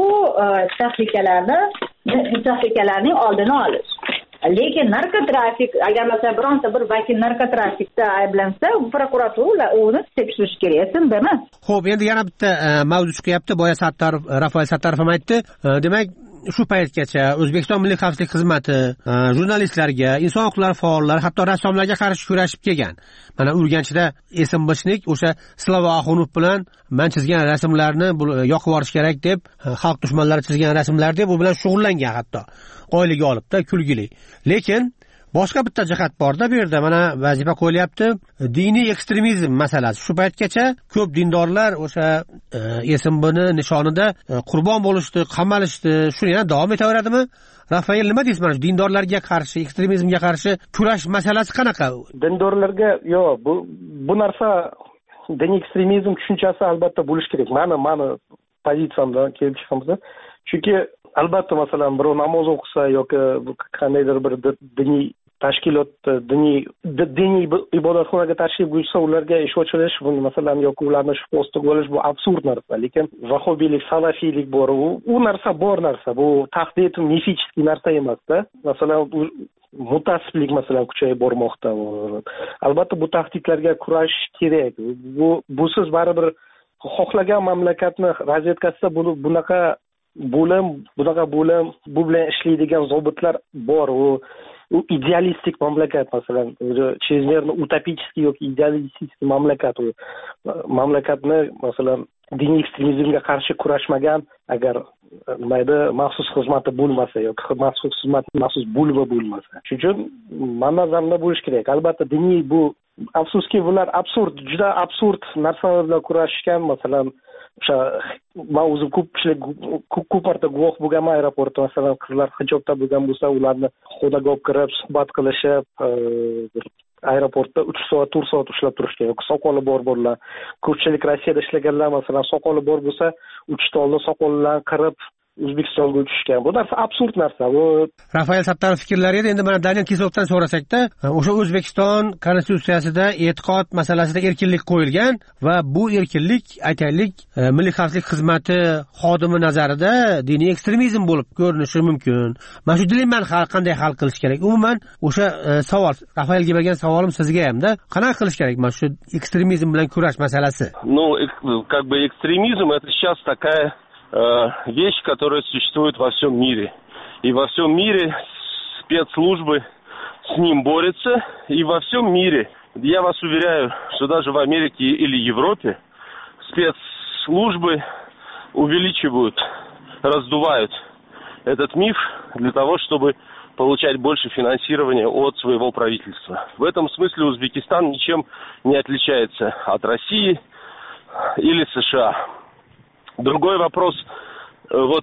[SPEAKER 17] tahlikalarning oldini olish. Lekin narkotrafik, agar masalan bironta bir vakil narkotrafikda ayblansa, prokuratura uni tekshirish kerak, SNBmi?
[SPEAKER 12] Xo'p, endi yana bitta mavzu chiqyapti. Boya Rafael Sattorov ham aytdi. Demak, shu paytgacha O'zbekiston Milliy xavfsizlik xizmati jurnalistlarga, inson huquqlari faollari, hatto rassomlarga qarshi kurashib kelgan. Mana Urganchda SMBshnik o'sha Slava Axunov bilan men chizgan rasmlarni yoqib yuborish kerak deb, xalq dushmanlari chizgan rasmlar deb u bilan shug'ullangan, hatto oylik olibda, kulgili. Lekin boshqa bitta jihat borda, bu yerda mana vazifa qo'yilyapti. Diniy ekstremizm masalasi. Shu paytgacha ko'p dindorlar o'sha SMBni nishonida qurbon bo'lishdi, qamalishdi. Shuni yana davom etaveradimi? Rafael, nima deysiz? Mana dindorlarga qarshi, ekstremizmga qarshi kurash masalasi qanaqa?
[SPEAKER 18] Dindorlarga bu narsa, diniy ekstremizm tushunchasi albatta bo'lish kerak. Mani pozitsiyamdan kelib chiqamiz. Chunki albatta masalan birov namoz o'qisa yoki qandaydir bir diniy tashkilot, diniy ibodatxonaga tashrif buyursa, ularga ish ochilish, masalan, yoki ularni shu postiga olish, bu absurd narsa. Lekin vahobiylik, salafiylik bor, u narsa bor narsa. Bu tahdid mifический narsa emasda. Masalan, mutasiblik masalan kuchayib bormoqda. Albatta bu tahdidlarga kurashish kerak. Busiz baribir xohlagan mamlakatni razvedkasida bunaqa bo'lim, bu bilan ishlaydigan zobitlar bor. U idealistik mamlakat, masalan, chezmerno utopический yoki idealistik mamlakat. U mamlakatni masalan diniy ekstremizmga qarshi kurashmagan, agar maxsus xizmati bo'lmasa yoki maxsus bo'limi bo'lmasa. Shuning uchun men nazarimda bo'lish kerak. Albatta diniy bu, afsuski bular juda absurd narsalar bilan kurashishgan. Masalan, o'sha men o'zim ko'p marta guvoh bo'lganman aeroportda. Masalan, qizlar hijobda bo'lgan bo'lsa, ularni xonaga olib kirib suhbat qilishib, aeroportda 3 soat, 4 soat ushlab turishgan. Yoki soqoli borlar. Ko'pchilik Rossiyada ishlaganlar, masalan, soqoli bor bo'lsa, 3 tolni soqollarni qirib O'zbekistonga o'tishgan. Bu narsa absurd narsa. Bu
[SPEAKER 12] Rafael Sattorov fikrlari edi. Endi mana Daniel Kislovdan so'rasakda, o'sha O'zbekiston konstitutsiyasida e'tiqod masalasida erkinlik qo'yilgan va bu erkinlik, aytaylik, Milliy xavfsizlik xizmati xodimi nazarida diniy ekstremizm bo'lib ko'rinishi mumkin. Mana shu dilemmani qanday hal qilish kerak? Umuman o'sha savol, Rafaelga bergan savolim sizga hamda, qanaqa qilish kerak mana shu ekstremizm bilan kurash masalasi?
[SPEAKER 19] Экстремизм это сейчас такая вещь, которая существует во всем мире. И во всем мире спецслужбы с ним борются. И во всем мире, я вас уверяю, что даже в Америке или Европе спецслужбы увеличивают, раздувают этот миф для того, чтобы получать больше финансирования от своего правительства. В этом смысле Узбекистан ничем не отличается от России или США. Другой вопрос, вот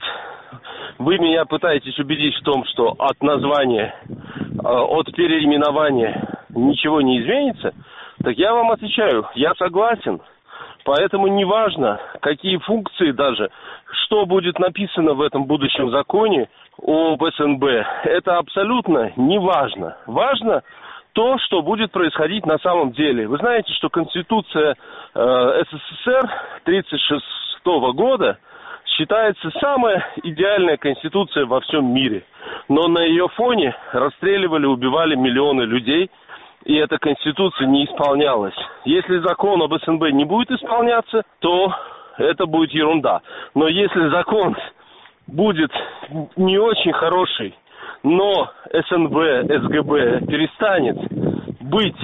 [SPEAKER 19] вы меня пытаетесь убедить в том, что от названия, от переименования ничего не изменится, так я вам отвечаю, я согласен. Поэтому неважно, какие функции даже, что будет написано в этом будущем законе, об СНБ, это абсолютно не важно. Важно то, что будет происходить на самом деле. Вы знаете, что Конституция СССР 1936 года считается самая идеальная конституция во всем мире. Но на ее фоне расстреливали, убивали миллионы людей, и эта конституция не исполнялась. Если закон об СНБ не будет исполняться, то это будет ерунда. Но если закон будет не очень хороший, но СНБ, СГБ перестанет быть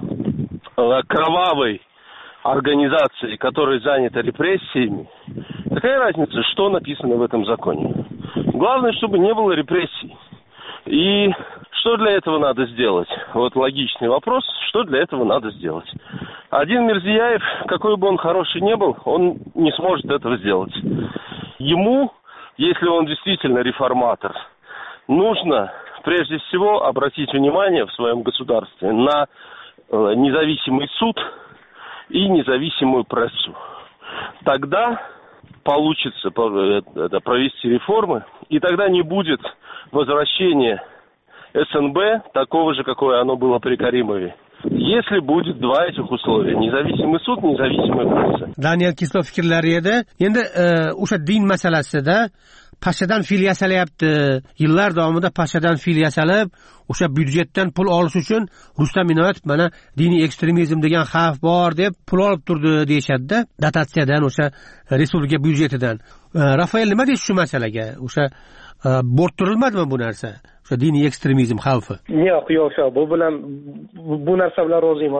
[SPEAKER 19] кровавой организацией, которая занята репрессиями, какая разница, что написано в этом законе? Главное, чтобы не было репрессий. И что для этого надо сделать? Вот логичный вопрос, что для этого надо сделать? Один Мирзияев, какой бы он хороший ни был, он не сможет этого сделать. Ему, если он действительно реформатор, нужно прежде всего обратить внимание в своем государстве на независимый суд и независимую прессу. Тогда получится провести реформы, и тогда не будет возвращения СНБ такого же, какое оно было при Каримове. Если будет два этих условия: независимый суд, независимая пресса.
[SPEAKER 12] Daniel Kislov fikrlari edi. Endi o'sha din masalasida Pashadan fil yasalyapti. Yillar davomida Pashadan fil yasalib, o'sha byudjetdan pul olish uchun Rustam Inoyatov mana diniy ekstremizm degan xavf bor deb pul olib turdi deyshadi-da, dotatsiyadan, o'sha respublika byudjetidan. Rafael nima deysiz shu masalaga? O'sha bo'rttirilmadimi bu narsa? O'sha diniy ekstremizm xavfi?
[SPEAKER 18] Yo'q, bu bilan bu narsa bilan roziman.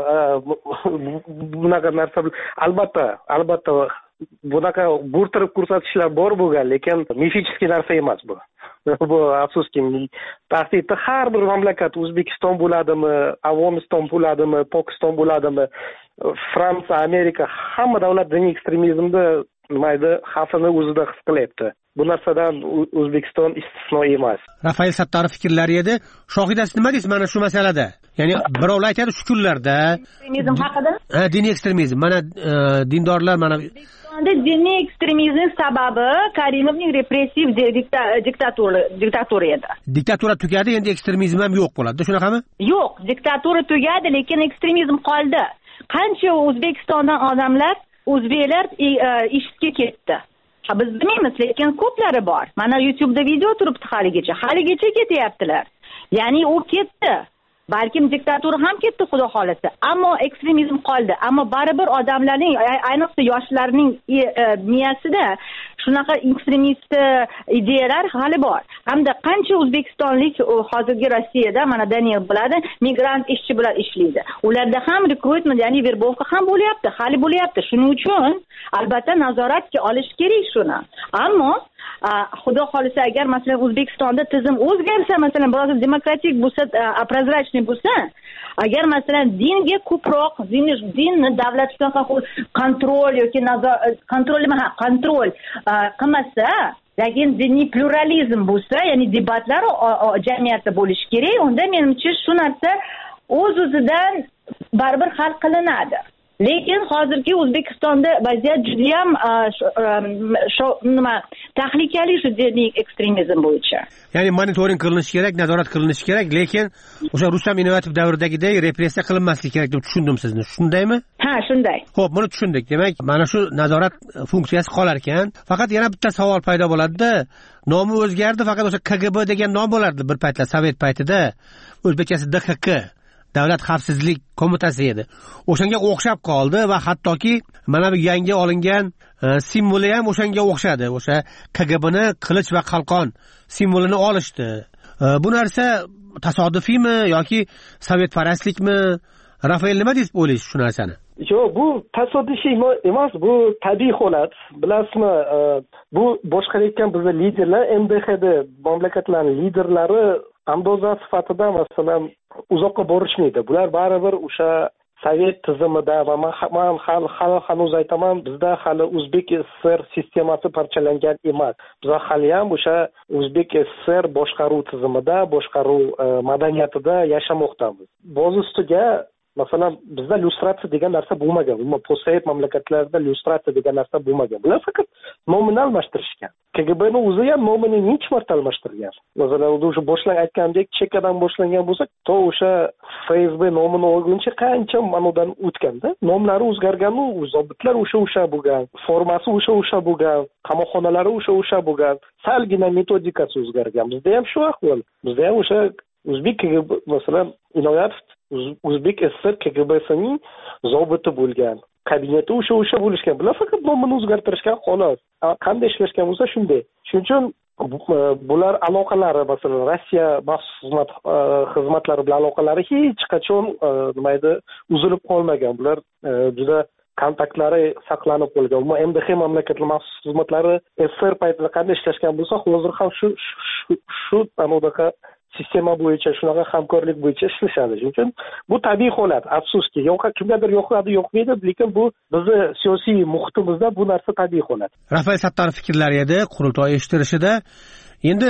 [SPEAKER 18] Bunaqa narsa albatta bunaqa bo'rttirib ko'rsatishlar bor bo'lgan, lekin mifический narsa emas bu. Bu afsuski tahdidda har bir mamlakat, O'zbekiston bo'ladimi, Afg'oniston bo'ladimi, Pokiston bo'ladimi, Fransiya, Amerika, hamma davlat diniy ekstremizmni xavfini o'zida his qilyapti. Bu narsadan O'zbekiston istisno emas.
[SPEAKER 12] Rafael Sattorov fikrlari edi. Shohidasi nima deysiz mana shu masalada? Ya'ni birovlar aytadi shu kunlarda
[SPEAKER 17] ekstremizm haqida?
[SPEAKER 12] Diniy ekstremizm. Mana dindorlar mana
[SPEAKER 17] O'zbekistonda diniy ekstremizm sababi Karimovning repressiv diktatura edi.
[SPEAKER 12] Diktatura tugadi, endi ekstremizm ham yo'q bo'ladi. Shunaqami?
[SPEAKER 17] Yo'q, diktatura tugadi, lekin ekstremizm qoldi. Qancha O'zbekistondan odamlar, o'zbeklar ishga ketdi. Biz bilmaymiz, lekin ko'plari bor. Mana YouTube'da video turibdi haligacha ketyaptilar. Ya'ni u ketdi. Balkim diktatura ham ketdi, xudo xolasa. Ammo ekstremizm qoldi. Ammo baribir odamlarning, ayniqsa yoshlarning miyasida shunaqa ekstremist ideyalar hali bor. Hamda qancha o'zbekistonlik hozirgi Rossiyada, mana Daniel biladi, migrant ishchi bilan ishlaydi. Ularda ham rekrutment, ya'ni verbovka ham bo'lyapti, hali bo'lyapti. Shuning uchun albatta nazoratga olish kerak shuni. Ammo xudo xolasa agar masalan O'zbekistonda tizim o'zgarsa, masalan biroz demokratik bo'lsa, prozrachniy bo'lsa, agar masalan dinga ko'proq dinni davlat kontrol yoki kontrol qilmasa, lekin diniy pluralizm bo'lsa, ya'ni debatlar jamiyatda bo'lishi kerak, unda menimcha shu narsa o'z-o'zidan baribir hal qilinadi. Lekin hozirgi O'zbekistonda vaziyat juda ham tahlikali shu diniy ekstremizm bo'yicha.
[SPEAKER 12] Ya'ni monitoring qilinishi kerak, nazorat qilinishi kerak, lekin o'sha Rustam Inoyatov davridagidek repressiya qilinmasligi kerak deb tushundim sizni. Shundaymi?
[SPEAKER 17] Ha, shunday.
[SPEAKER 12] Xo'p, buni tushundik. Demak, mana shu nazorat funksiyasi qolar ekan. Faqat yana bitta savol paydo bo'ladi-da. Nomi o'zgardi, faqat o'sha KGB degan nom bo'lardi bir paytlar Sovet paytida. O'zbekchasi DXK. Davlat xavfsizlik qo'mitasi edi. O'shanga o'xshab qoldi va hattoki mana bu yangi olingan simboli ham o'shanga o'xshadi. O'sha KGBni qilich va qalqon simvolini olishdi. Bu narsa tasodifiymi yoki sovetparastlikmi? Rafael nima deb o'ylaysiz shu narsani?
[SPEAKER 18] Yo'q, bu tasodifiy emas, bu tabiiy holat. Bilasizmi, bu boshqarayotgan bizning liderlar, MDHD mamlakatlarning liderlari andoza sifatida masalan uzoqqa borishmaydi. Bular baribir o'sha sovet tizimida va men hanuz aytaman, bizda hali O'zbek SSR sistemasi parchalangan emas. Biz hali ham o'sha O'zbek SSR boshqaruv tizimida, boshqaruv madaniyatida yashamoqdamiz. Boz ustiga masalan bizda lyustratsiya degan narsa bo'lmagan, umuman postsovet mamlakatlarida lyustratsiya degan narsa bo'lmagan. Bular faqat nomini almashtirishgan. KGBning o'zi ham nomini necha marta almashtirgan. Masalan, o'sha boshlang aytgandek chekkadan boshlangan bo'lsa, to o'sha FSB nomini olguncha qancha manodan o'tganda, nomlari o'zgargan-u, zobitlar o'sha bo'lgan, formasi o'sha bo'lgan, qamoqxonalari o'sha bo'lgan, salgina metodikasi o'zgargan. Bizda ham shu ahvol. Bizda ham o'sha o'zbek KGB, masalan, Inoyatov O'zbek SSR KGBsining zobiti bo'lgan. Kabineti o'sha bo'lishgan. Bular faqat nomini o'zgartirishgan xolos. Qanday ishlashgan bo'lsa shunday. Shuning uchun bular aloqalari, masalan, Rossiya maxsus xizmatlari bilan aloqalari hech qachon nima edi, uzilib qolmagan. Bular juda kontaktlari saqlanib qolgan. MDH mamlakatlar maxsus xizmatlari SSR paytida qanday ishlashgan bo'lsa, hozir ham shu anaqa sistema bo'yicha, shunaqa hamkorlik bo'yicha ishlashadi. Shuning uchun bu tabiiy holat. Afsuski, kimgadir yoqadi, yoqmaydi, lekin bu bizni siyosiy muhitimizda bu narsa tabiiy holat.
[SPEAKER 12] Rafael Sattorov fikrlari edi qurultoy eshittirishida. Endi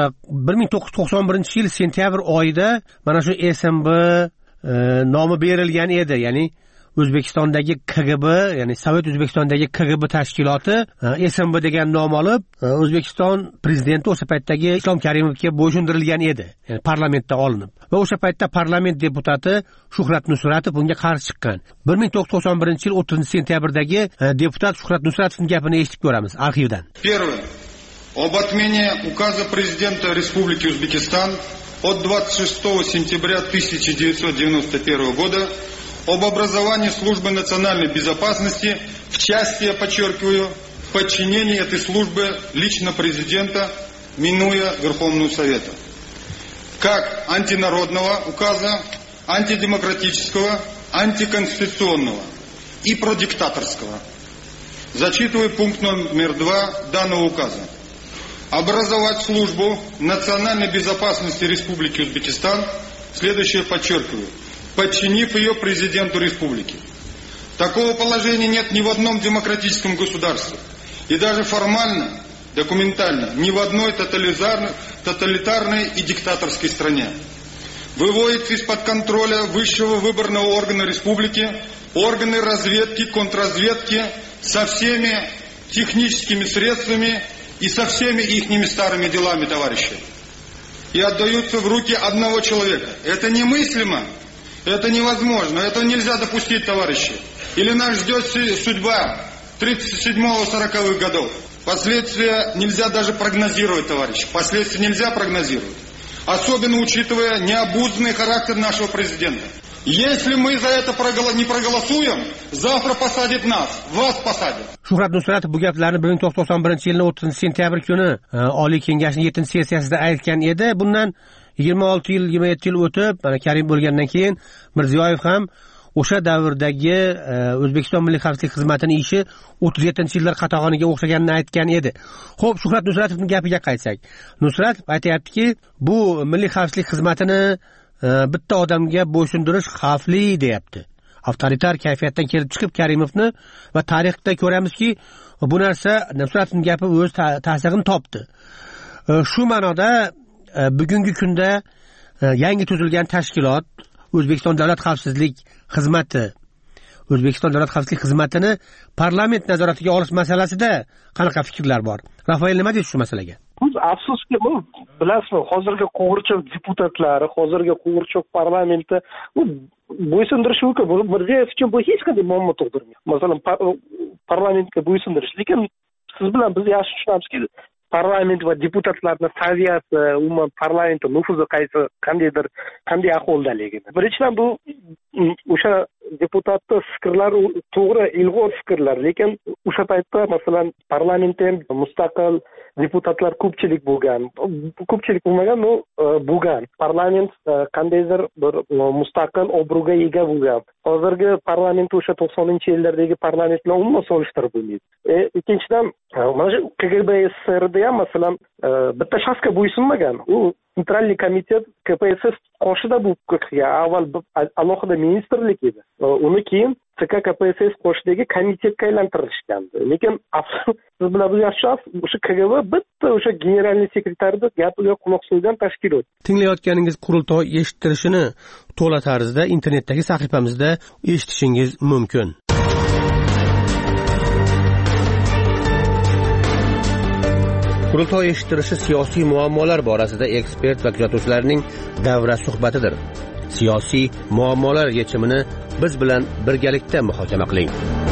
[SPEAKER 12] 1991-yil sentyabr oyida mana shu SMB nomi berilgan edi, ya'ni O'zbekistondagi KGB, ya'ni Sovet O'zbekistondagi KGB tashkiloti SMB degan nom olib, O'zbekiston prezidenti o'sha paytdagi Islom Karimovga bo'ysundirilgan edi, ya'ni parlamentda olinib. Va o'sha paytda parlament deputati Shuhrat Nusratov bunga qarshi chiqqan. 1991-yil 30-sentyabrdagi deputat Shuhrat Nusratovning gapini eshitib ko'ramiz arxivdan.
[SPEAKER 20] Первое. Об отмене указа президента Республики Узбекистан от 26 сентября 1991 года об образовании службы национальной безопасности в части, я подчеркиваю, подчинении этой службы лично президента, минуя Верховного Совета. Как антинародного указа, антидемократического, антиконституционного и продиктаторского. Зачитываю пункт номер 2 данного указа. Образовать службу национальной безопасности Республики Узбекистан, следующее подчеркиваю, подчинив ее президенту республики. Такого положения нет ни в одном демократическом государстве. И даже формально, документально, ни в одной тоталитарной и диктаторской стране. Выводит из-под контроля высшего выборного органа республики, органы разведки, контрразведки со всеми техническими средствами и со всеми ихними старыми делами, товарищи. И отдаются в руки одного человека. Это немыслимо. Это невозможно, этого нельзя допустить, товарищи. Или нас ждет судьба 37-40-х годов. Последствия нельзя даже прогнозировать, товарищи. Последствия нельзя прогнозировать. Особенно учитывая необузданный характер нашего президента. Если мы за это не проголосуем, завтра посадят нас, вас посадят.
[SPEAKER 12] Shuhrat Nusratov bu gaplarni 1991-yilning 30-sentyabr kuni Oliy Kengashning 7-sessiyasida aytgan edi. Bundan 26 yil, 27 yil o'tib, mana Karim bo'lgandan keyin Mirziyoyev ham o'sha davrdagi O'zbekiston Milliy xavfsizlik xizmatining ishi 37-yillar qatag'oniga o'xshaganini aytgan edi. Xo'p, Shuhrat Nusratovning gapiga qaytsak. Nusratov aytayaptiki, bu Milliy xavfsizlik xizmatini bitta odamga bo'ysundirish xavfli deyapti. Avtoritar kayfiyatdan kelib chiqib Karimovni va tarixda ko'ramizki, bu narsa Nusratovning gapi o'z ta'sirini topdi. Shu ma'noda bugungi kunda yangi tuzilgan tashkilot O'zbekiston Davlat xavfsizlik xizmati xizmatini parlament nazoratiga olish masalasida qanaqa fikrlar bor? Rafael, nima deysiz shu masalaga?
[SPEAKER 18] Afsuski, bilasizmi, hozirgi qo'g'irchoq deputatlari, hozirgi qo'g'irchoq parlamenti bo'ysundirish mumkin. Mirziyoyev uchun bu hech qanday muammo tug'dirmaydi. Masalan, parlamentga bo'ysundirish. Lekin siz bilan biz yaxshi tushunamizki, parlament va deputatlarning saviyasi, umuman parlamentning nufuzi qanday ahvoldaligini. Birinchidan bu o'sha deputatning fikrlari to'g'ri, ilg'or fikrlar, lekin o'sha paytda masalan parlamentda ham mustaqil deputatlar ko'pchilik bo'lgan. Ko'pchilik bo'lmagan, bo'lgan. Parlament qandaydir bir mustaqil obro'ga ega bo'lgan. Hozirgi parlament o'sha 90-yillardagi parlament bilan umuman solishtirib bo'lmaydi. Ikkinchidan, mana shu KGB SSRda ham masalan bitta shaxsga bo'ysunmagan. U Sentralniy komitet KPSS qoshida bu huquqqa avval alohida ministrlik edi. Uni keyin CK KPSS qoshidagi komitetga aylantirishgandi. Lekin siz bilan yaxshi o'sha KGB bitta o'sha generalniy sekretarning gapiga quloq solgan tashkilot.
[SPEAKER 12] Tinglayotganingiz qurultoy eshittirishini to'la tarzda internetdagi sahifamizda eshitishingiz mumkin. Qurultoy eshittirishi siyosiy muammolar borasida ekspert va kuzatuvchilarning davra suhbatidir. Siyosiy muammolar yechimini biz bilan birgalikda muhokama qiling.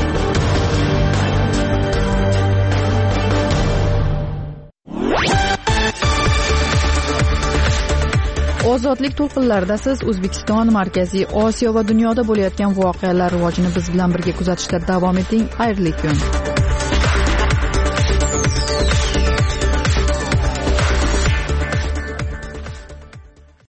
[SPEAKER 1] Ozodlik to'lqinlarida siz O'zbekiston, Markaziy Osiyo va dunyoda bo'layotgan voqealar rivojini biz bilan birga kuzatishda davom eting. Xayrli kun.